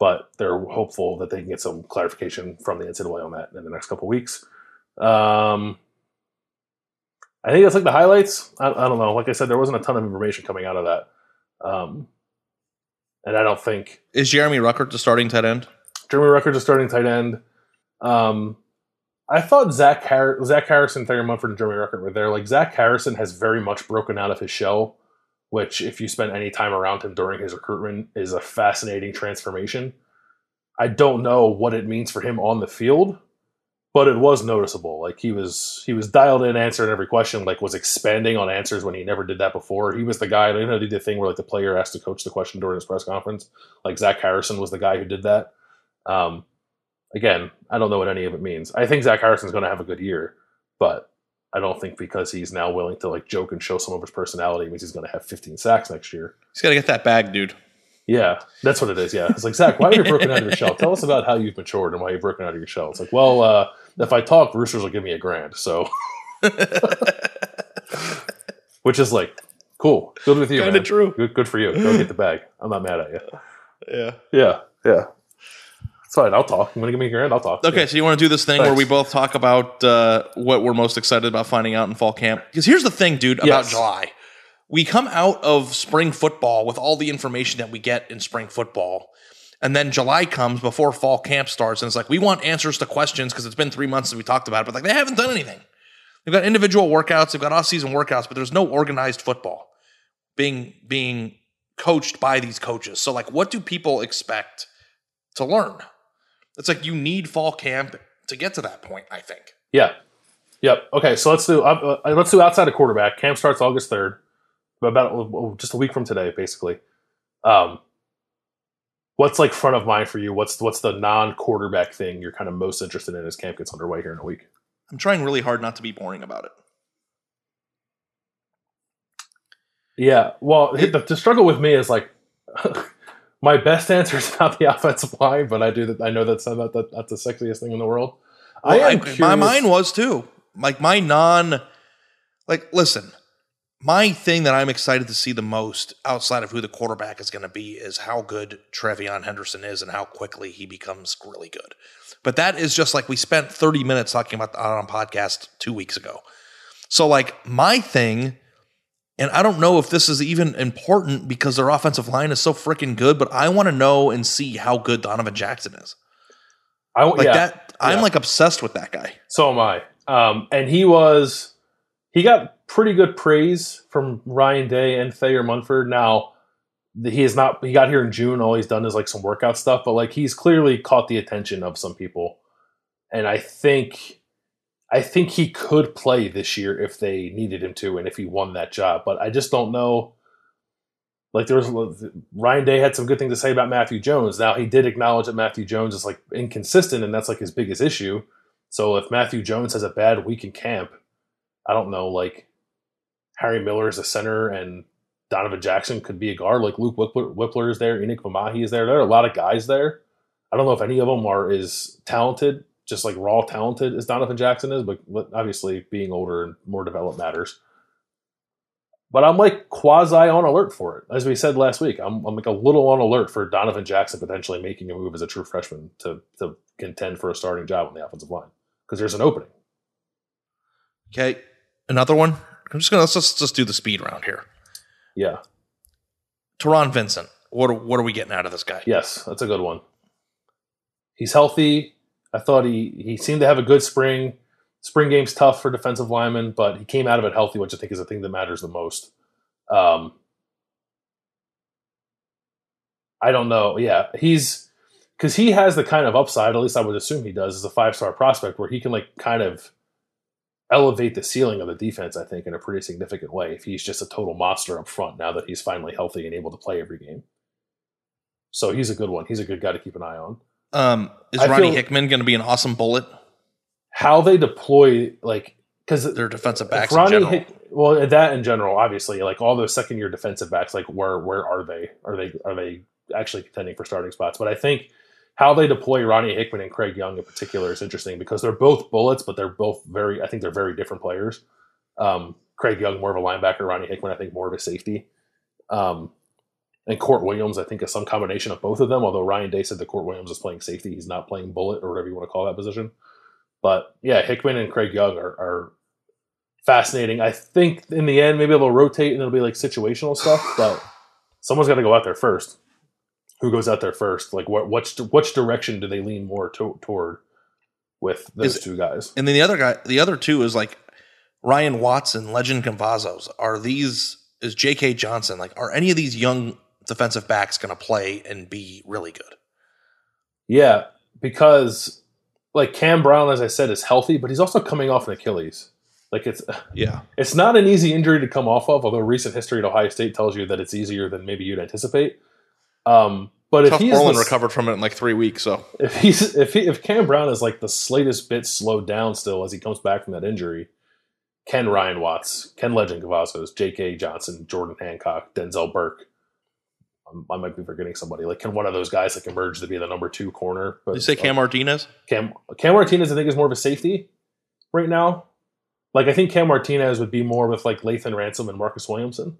but they're hopeful that they can get some clarification from the N C double A on that in the next couple of weeks. Um, I think that's like the highlights. I, I don't know. Like I said, there wasn't a ton of information coming out of that. Um, and I don't think... Is Jeremy Ruckert the starting tight end? Jeremy Ruckert's a starting tight end. Um, I thought Zach, Har- Zach Harrison, Thayer Munford, and Jeremy Ruckert were there. Like, Zach Harrison has very much broken out of his shell, which, if you spend any time around him during his recruitment, is a fascinating transformation. I don't know what it means for him on the field, but it was noticeable. Like, he was he was dialed in, answering every question, like, was expanding on answers when he never did that before. He was the guy, you know, did the thing where, like, the player asked the coach the question during his press conference. Like, Zach Harrison was the guy who did that. Um, again, I don't know what any of it means. I think Zach Harrison's going to have a good year, but I don't think because he's now willing to, like, joke and show some of his personality means he's going to have fifteen sacks next year. He's got to get that bag, dude. Yeah, that's what it is. Yeah, it's like, Zach, why are you broken out of your shell? Tell us about how you've matured and why you've broken out of your shell. It's like, well, uh, if I talk, Roosters will give me a grand. So, which is like, cool, good with you, kind of man. true. Good, good for you. Go get the bag. I'm not mad at you. Yeah, yeah, yeah. It's fine. I'll talk. You want to give me a grand? I'll talk. Okay, yeah. so you want to do this thing Thanks. where we both talk about uh, what we're most excited about finding out in fall camp? Because here's the thing, dude, about Yes. July. We come out of spring football with all the information that we get in spring football. And then July comes before fall camp starts. And it's like, we want answers to questions because it's been three months since we talked about it. But like, they haven't done anything. They've got individual workouts. They've got off-season workouts. But there's no organized football being being coached by these coaches. So like, what do people expect to learn? It's like you need fall camp to get to that point, I think. Yeah. Yep. Okay, so let's do uh, uh, let's do outside of quarterback. Camp starts August third, about uh, just a week from today, basically. Um, what's like front of mind for you? What's what's the non-quarterback thing you're kind of most interested in as camp gets underway here in a week? I'm trying really hard not to be boring about it. Yeah. Well, the, the struggle with me is like my best answer is not the offensive line, but I do that. I know that's not the, that's the sexiest thing in the world. Well, I am I, curious. my mind was too. Like my non, like listen, my thing that I'm excited to see the most outside of who the quarterback is going to be is how good Trevion Henderson is and how quickly he becomes really good. But that is just like we spent thirty minutes talking about that on a podcast two weeks ago. So like my thing, and I don't know if this is even important because their offensive line is so freaking good, but I want to know and see how good Donovan Jackson is. I Like yeah, that, I'm yeah. like obsessed with that guy. So am I. Um, and he was, he got pretty good praise from Ryan Day and Thayer Munford. Now, the, he is not, he got here in June. All he's done is like some workout stuff, but like he's clearly caught the attention of some people. And I think, I think he could play this year if they needed him to and if he won that job. But I just don't know. Like there was Ryan Day had some good things to say about Matthew Jones. Now he did acknowledge that Matthew Jones is like inconsistent, and that's like his biggest issue. So if Matthew Jones has a bad week in camp, I don't know. Like Harry Miller is a center, and Donovan Jackson could be a guard. Like Luke Whippler, Whippler is there, Enoch Mamahi is there. There are a lot of guys there. I don't know if any of them are as talented, just like raw talented as Donovan Jackson is, but obviously being older and more developed matters. But I'm like quasi on alert for it. As we said last week, I'm, I'm like a little on alert for Donovan Jackson potentially making a move as a true freshman to, to contend for a starting job on the offensive line because there's an opening. Okay, another one. I'm just gonna let's just, just do the speed round here. Yeah. Teron Vincent. What are, what are we getting out of this guy? Yes, that's a good one. He's healthy. I thought he he seemed to have a good spring. Spring game's tough for defensive linemen, but he came out of it healthy, which I think is the thing that matters the most. Um, I don't know. Yeah, he's because he has the kind of upside, at least I would assume he does, as a five-star prospect where he can like kind of elevate the ceiling of the defense, I think, in a pretty significant way if he's just a total monster up front now that he's finally healthy and able to play every game. So he's a good one. He's a good guy to keep an eye on. Um, is I Ronnie feel- Hickman going to be an awesome bullet? How they deploy, like, because Their defensive backs Ronnie in general. Hick, well, that in general, obviously, like all those second year defensive backs, like where where are they? Are they are they actually contending for starting spots? But I think how they deploy Ronnie Hickman and Craig Young in particular is interesting because they're both bullets, but they're both very, I think they're very different players. Um, Craig Young more of a linebacker, Ronnie Hickman I think more of a safety. Um, And Court Williams, I think, is some combination of both of them, although Ryan Day said that Court Williams is playing safety. He's not playing bullet or whatever you want to call that position. But, yeah, Hickman and Craig Young are, are fascinating. I think in the end, maybe they'll rotate and it'll be like situational stuff, but someone's got to go out there first. Who goes out there first? Like, what, which, which direction do they lean more to, toward with those is, two guys? And then the other guy, the other two is like Ryan Watts and Legend Cavazos. Are these, is J K. Johnson, like, are any of these young defensive backs going to play and be really good? Yeah, because like Cam Brown, as I said, is healthy, but he's also coming off an Achilles. Like it's yeah, it's not an easy injury to come off of. Although recent history at Ohio State tells you that it's easier than maybe you'd anticipate. Um, but Tough if he's Borland the, recovered from it in like three weeks, so if he's if he, if Cam Brown is like the slightest bit slowed down still as he comes back from that injury, can Ryan Watts, Ken Legend Cavazos, J K. Johnson, Jordan Hancock, Denzel Burke. I might be forgetting somebody. Like, can one of those guys like emerge to be the number two corner? But did you say Cam like, Martinez? Cam Cam Martinez, I think, is more of a safety right now. Like, I think Cam Martinez would be more with like Lathan Ransom and Marcus Williamson.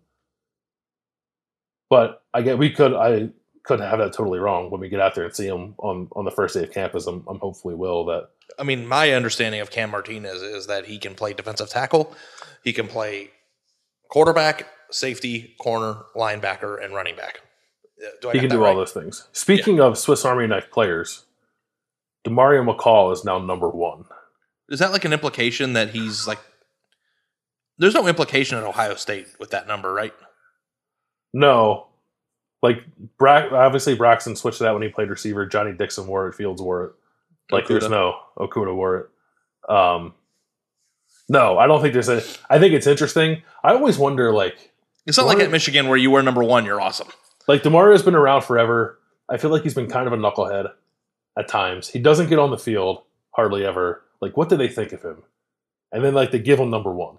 But I get we could I could have that totally wrong when we get out there and see him on, on the first day of campus. I'm, I'm hopefully will that. I mean, my understanding of Cam Martinez is that he can play defensive tackle, he can play quarterback, safety, corner, linebacker, and running back. Do I he can do right? all those things. Speaking yeah. of Swiss Army knife players, Demario McCall is now number one. Is that like an implication that he's like? There's no implication at Ohio State with that number, right? No, like Bra- obviously Braxton switched to that when he played receiver. Johnny Dixon wore it. Fields wore it. Like Okuda. There's no Okuda wore it. Um, no, I don't think there's a. I think it's interesting. I always wonder, like, it's not like at Michigan where you were number one. You're awesome. Like, DeMario's been around forever. I feel like he's been kind of a knucklehead at times. He doesn't get on the field hardly ever. Like, what do they think of him? And then, like, they give him number one.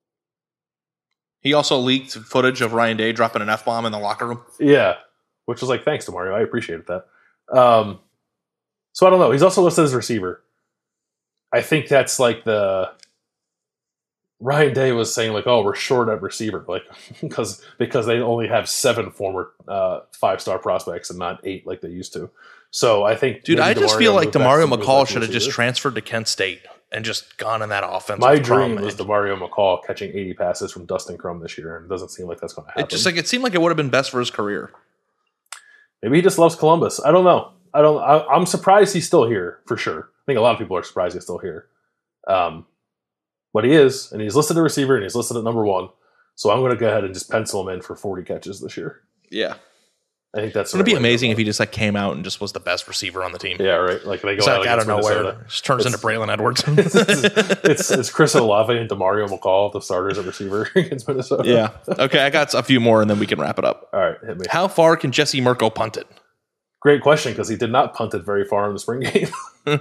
He also leaked footage of Ryan Day dropping an F-bomb in the locker room. Yeah, which was like, thanks, DeMario. I appreciated that. Um, so, I don't know. He's also listed as receiver. I think that's, like, the... Ryan Day was saying, like, oh, we're short at receiver, like, because because they only have seven former uh, five-star prospects and not eight like they used to. So I think, dude, I just feel like Demario McCall should have just transferred to Kent State and just gone in that offense. My dream was Demario McCall catching eighty passes from Dustin Crum this year, and it doesn't seem like that's going to happen. It just like it seemed like it would have been best for his career. Maybe he just loves Columbus. I don't know. I don't. I, I'm surprised he's still here for sure. I think a lot of people are surprised he's still here. Um. But he is, and he's listed a receiver, and he's listed at number one. So I'm going to go ahead and just pencil him in for forty catches this year. Yeah. I think that's going to be amazing if he just like came out and just was the best receiver on the team. Yeah, right. Like they go out, like, out of nowhere, just turns it's, into Braylon Edwards. it's, it's it's Chris Olave and Demario McCall, the starters at receiver against Minnesota. Yeah. Okay, I got a few more, and then we can wrap it up. All right, hit me. How far can Jesse Mirko punt it? Great question, because he did not punt it very far in the spring game.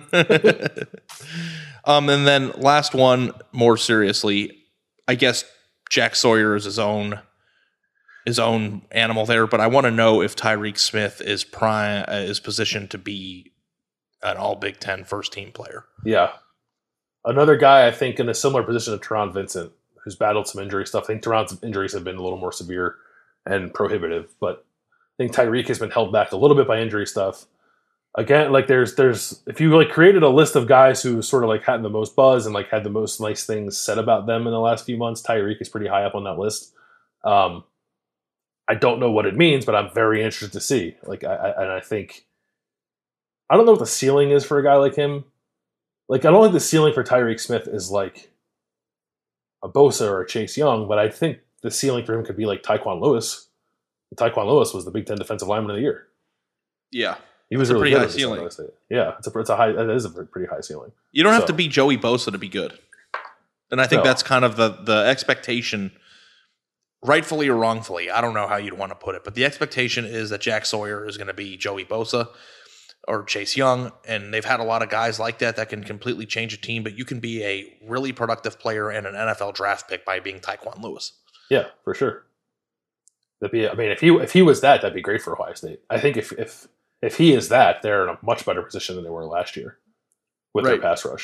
um, and then last one, more seriously, I guess Jack Sawyer is his own his own animal there, but I want to know if Tyreek Smith is prime uh, is positioned to be an All Big Ten first team player. Yeah, another guy I think in a similar position to Teron Vincent, who's battled some injury stuff. I think Teron's injuries have been a little more severe and prohibitive, but I think Tyreek has been held back a little bit by injury stuff. Again, like there's there's if you like created a list of guys who sort of like had the most buzz and like had the most nice things said about them in the last few months, Tyreek is pretty high up on that list. Um, I don't know what it means, but I'm very interested to see. Like, I, I and I think I don't know what the ceiling is for a guy like him. Like, I don't think the ceiling for Tyreek Smith is like a Bosa or a Chase Young, but I think the ceiling for him could be like Tyquan Lewis. Taekwon Lewis was the Big Ten Defensive Lineman of the Year. Yeah, he was it's really a pretty good high ceiling. Yeah, it's a it's a high. It is a pretty high ceiling. You don't have so. to be Joey Bosa to be good, and I think no. that's kind of the the expectation, rightfully or wrongfully. I don't know how you'd want to put it, but the expectation is that Jack Sawyer is going to be Joey Bosa or Chase Young, and they've had a lot of guys like that that can completely change a team. But you can be a really productive player and an N F L draft pick by being Tyquan Lewis. Yeah, for sure. That'd be, I mean, if he if he was that, that'd be great for Ohio State. I think if if if he is that, they're in a much better position than they were last year with right. their pass rush.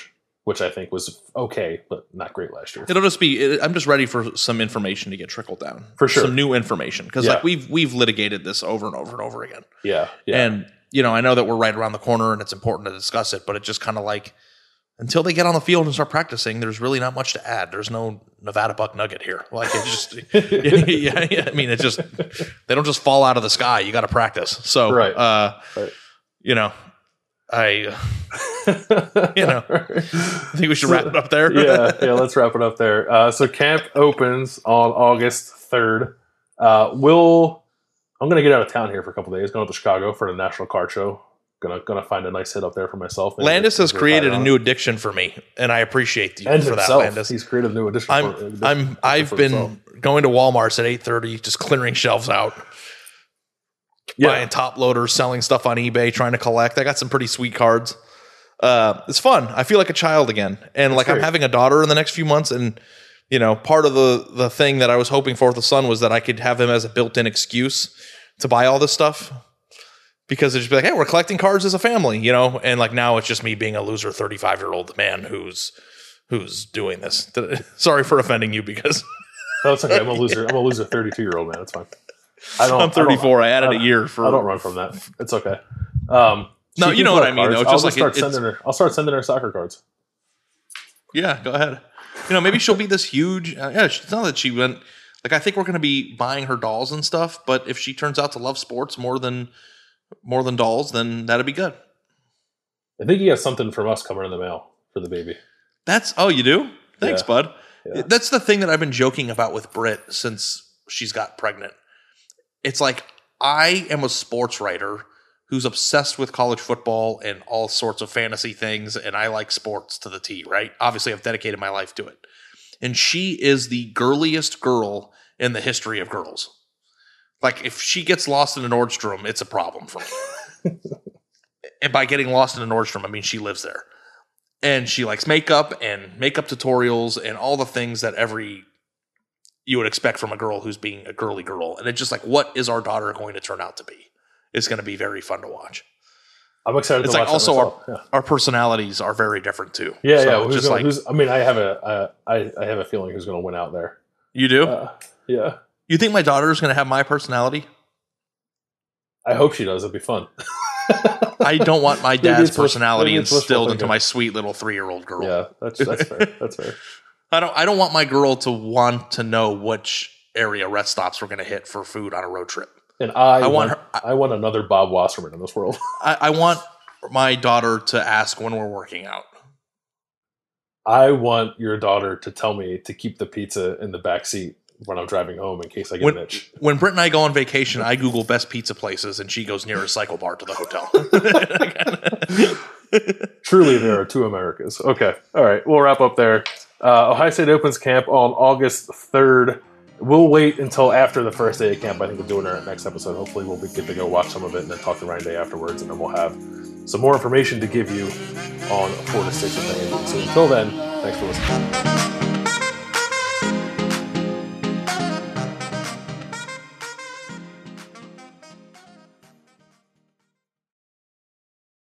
which I think was okay, but not great last year. It'll just be. It, I'm just ready for some information to get trickled down. For sure, some new information because yeah. like we've we've litigated this over and over and over again. Yeah, yeah. And you know, I know that we're right around the corner and it's important to discuss it, but it just kind of like until they get on the field and start practicing, there's really not much to add. There's no Nevada Buck Nugget here. Like it just, yeah, yeah. I mean, it just they don't just fall out of the sky. You got to practice. So, right. Uh, right. you know. I, you know, I think we should wrap it up there. yeah, yeah, let's wrap it up there. Uh, so camp opens on August third. Uh, we'll, I'm going to get out of town here for a couple of days, going to Chicago for the National Card Show. Gonna gonna find a nice hit up there for myself. Maybe Landis has created a new addiction for me, and I appreciate you and for himself. that, Landis. He's created a new addiction. I'm, for, addition, I'm, addition I've for been himself. going to Walmart's at eight thirty, just clearing shelves out. Yeah. Buying top loaders, selling stuff on eBay, trying to collect. I got some pretty sweet cards. Uh, it's fun. I feel like a child again. And That's like great. I'm having a daughter in the next few months. And, you know, part of the, the thing that I was hoping for with the son was that I could have him as a built-in excuse to buy all this stuff. Because it'd just be like, hey, we're collecting cards as a family, you know? And like now it's just me being a loser thirty-five-year-old man who's who's doing this. Sorry for offending you because... No, it's okay. I'm a loser. I'm a loser thirty-two-year-old man. It's fine. I don't, I'm thirty-four. I, I, added I a year for. I don't run from that. It's okay. Um, no, you know what I mean, though. It's I'll just just like start it, sending her. I'll start sending her soccer cards. Yeah, go ahead. You know, maybe she'll be this huge. Uh, yeah, it's not that she went. Like, I think we're going to be buying her dolls and stuff. But if she turns out to love sports more than more than dolls, then that'd be good. I think you got something from us coming in the mail for the baby. That's oh, you do? Thanks, yeah. bud. Yeah. That's the thing that I've been joking about with Britt since she's got pregnant. It's like I am a sports writer who's obsessed with college football and all sorts of fantasy things, and I like sports to the T, right? Obviously, I've dedicated my life to it. And she is the girliest girl in the history of girls. Like, if she gets lost in a Nordstrom, it's a problem for me. And by getting lost in a Nordstrom, I mean she lives there. And she likes makeup and makeup tutorials and all the things that every you would expect from a girl who's being a girly girl. And it's just like, what is our daughter going to turn out to be? It's going to be very fun to watch. I'm excited it's to like watch also myself. our, yeah. our personalities are very different too. Yeah, so yeah. Who's just gonna, like, who's, I mean, I have a, uh, I, I have a feeling who's going to win out there. You do? Uh, yeah. You think my daughter is going to have my personality? I hope she does. It'd be fun. I don't want my dad's it's personality it's instilled into thinking. my sweet little three-year-old girl. Yeah, that's that's fair. That's fair. I don't. I don't want my girl to want to know which area rest stops we're going to hit for food on a road trip. And I, I want, want her. I, I want another Bob Wasserman in this world. I, I want my daughter to ask when we're working out. I want your daughter to tell me to keep the pizza in the back seat when I'm driving home in case I get when, an itch. When Britt and I go on vacation, I Google best pizza places, and she goes near a cycle bar to the hotel. Truly, there are two Americas. Okay. All right. We'll wrap up there. Uh, Ohio State opens camp on August third. We'll wait until after the first day of camp. I think we'll do it in our next episode. Hopefully, we'll be, get to go watch some of it and then talk to Ryan Day afterwards, and then we'll have some more information to give you on four to six of the So until then, thanks for listening.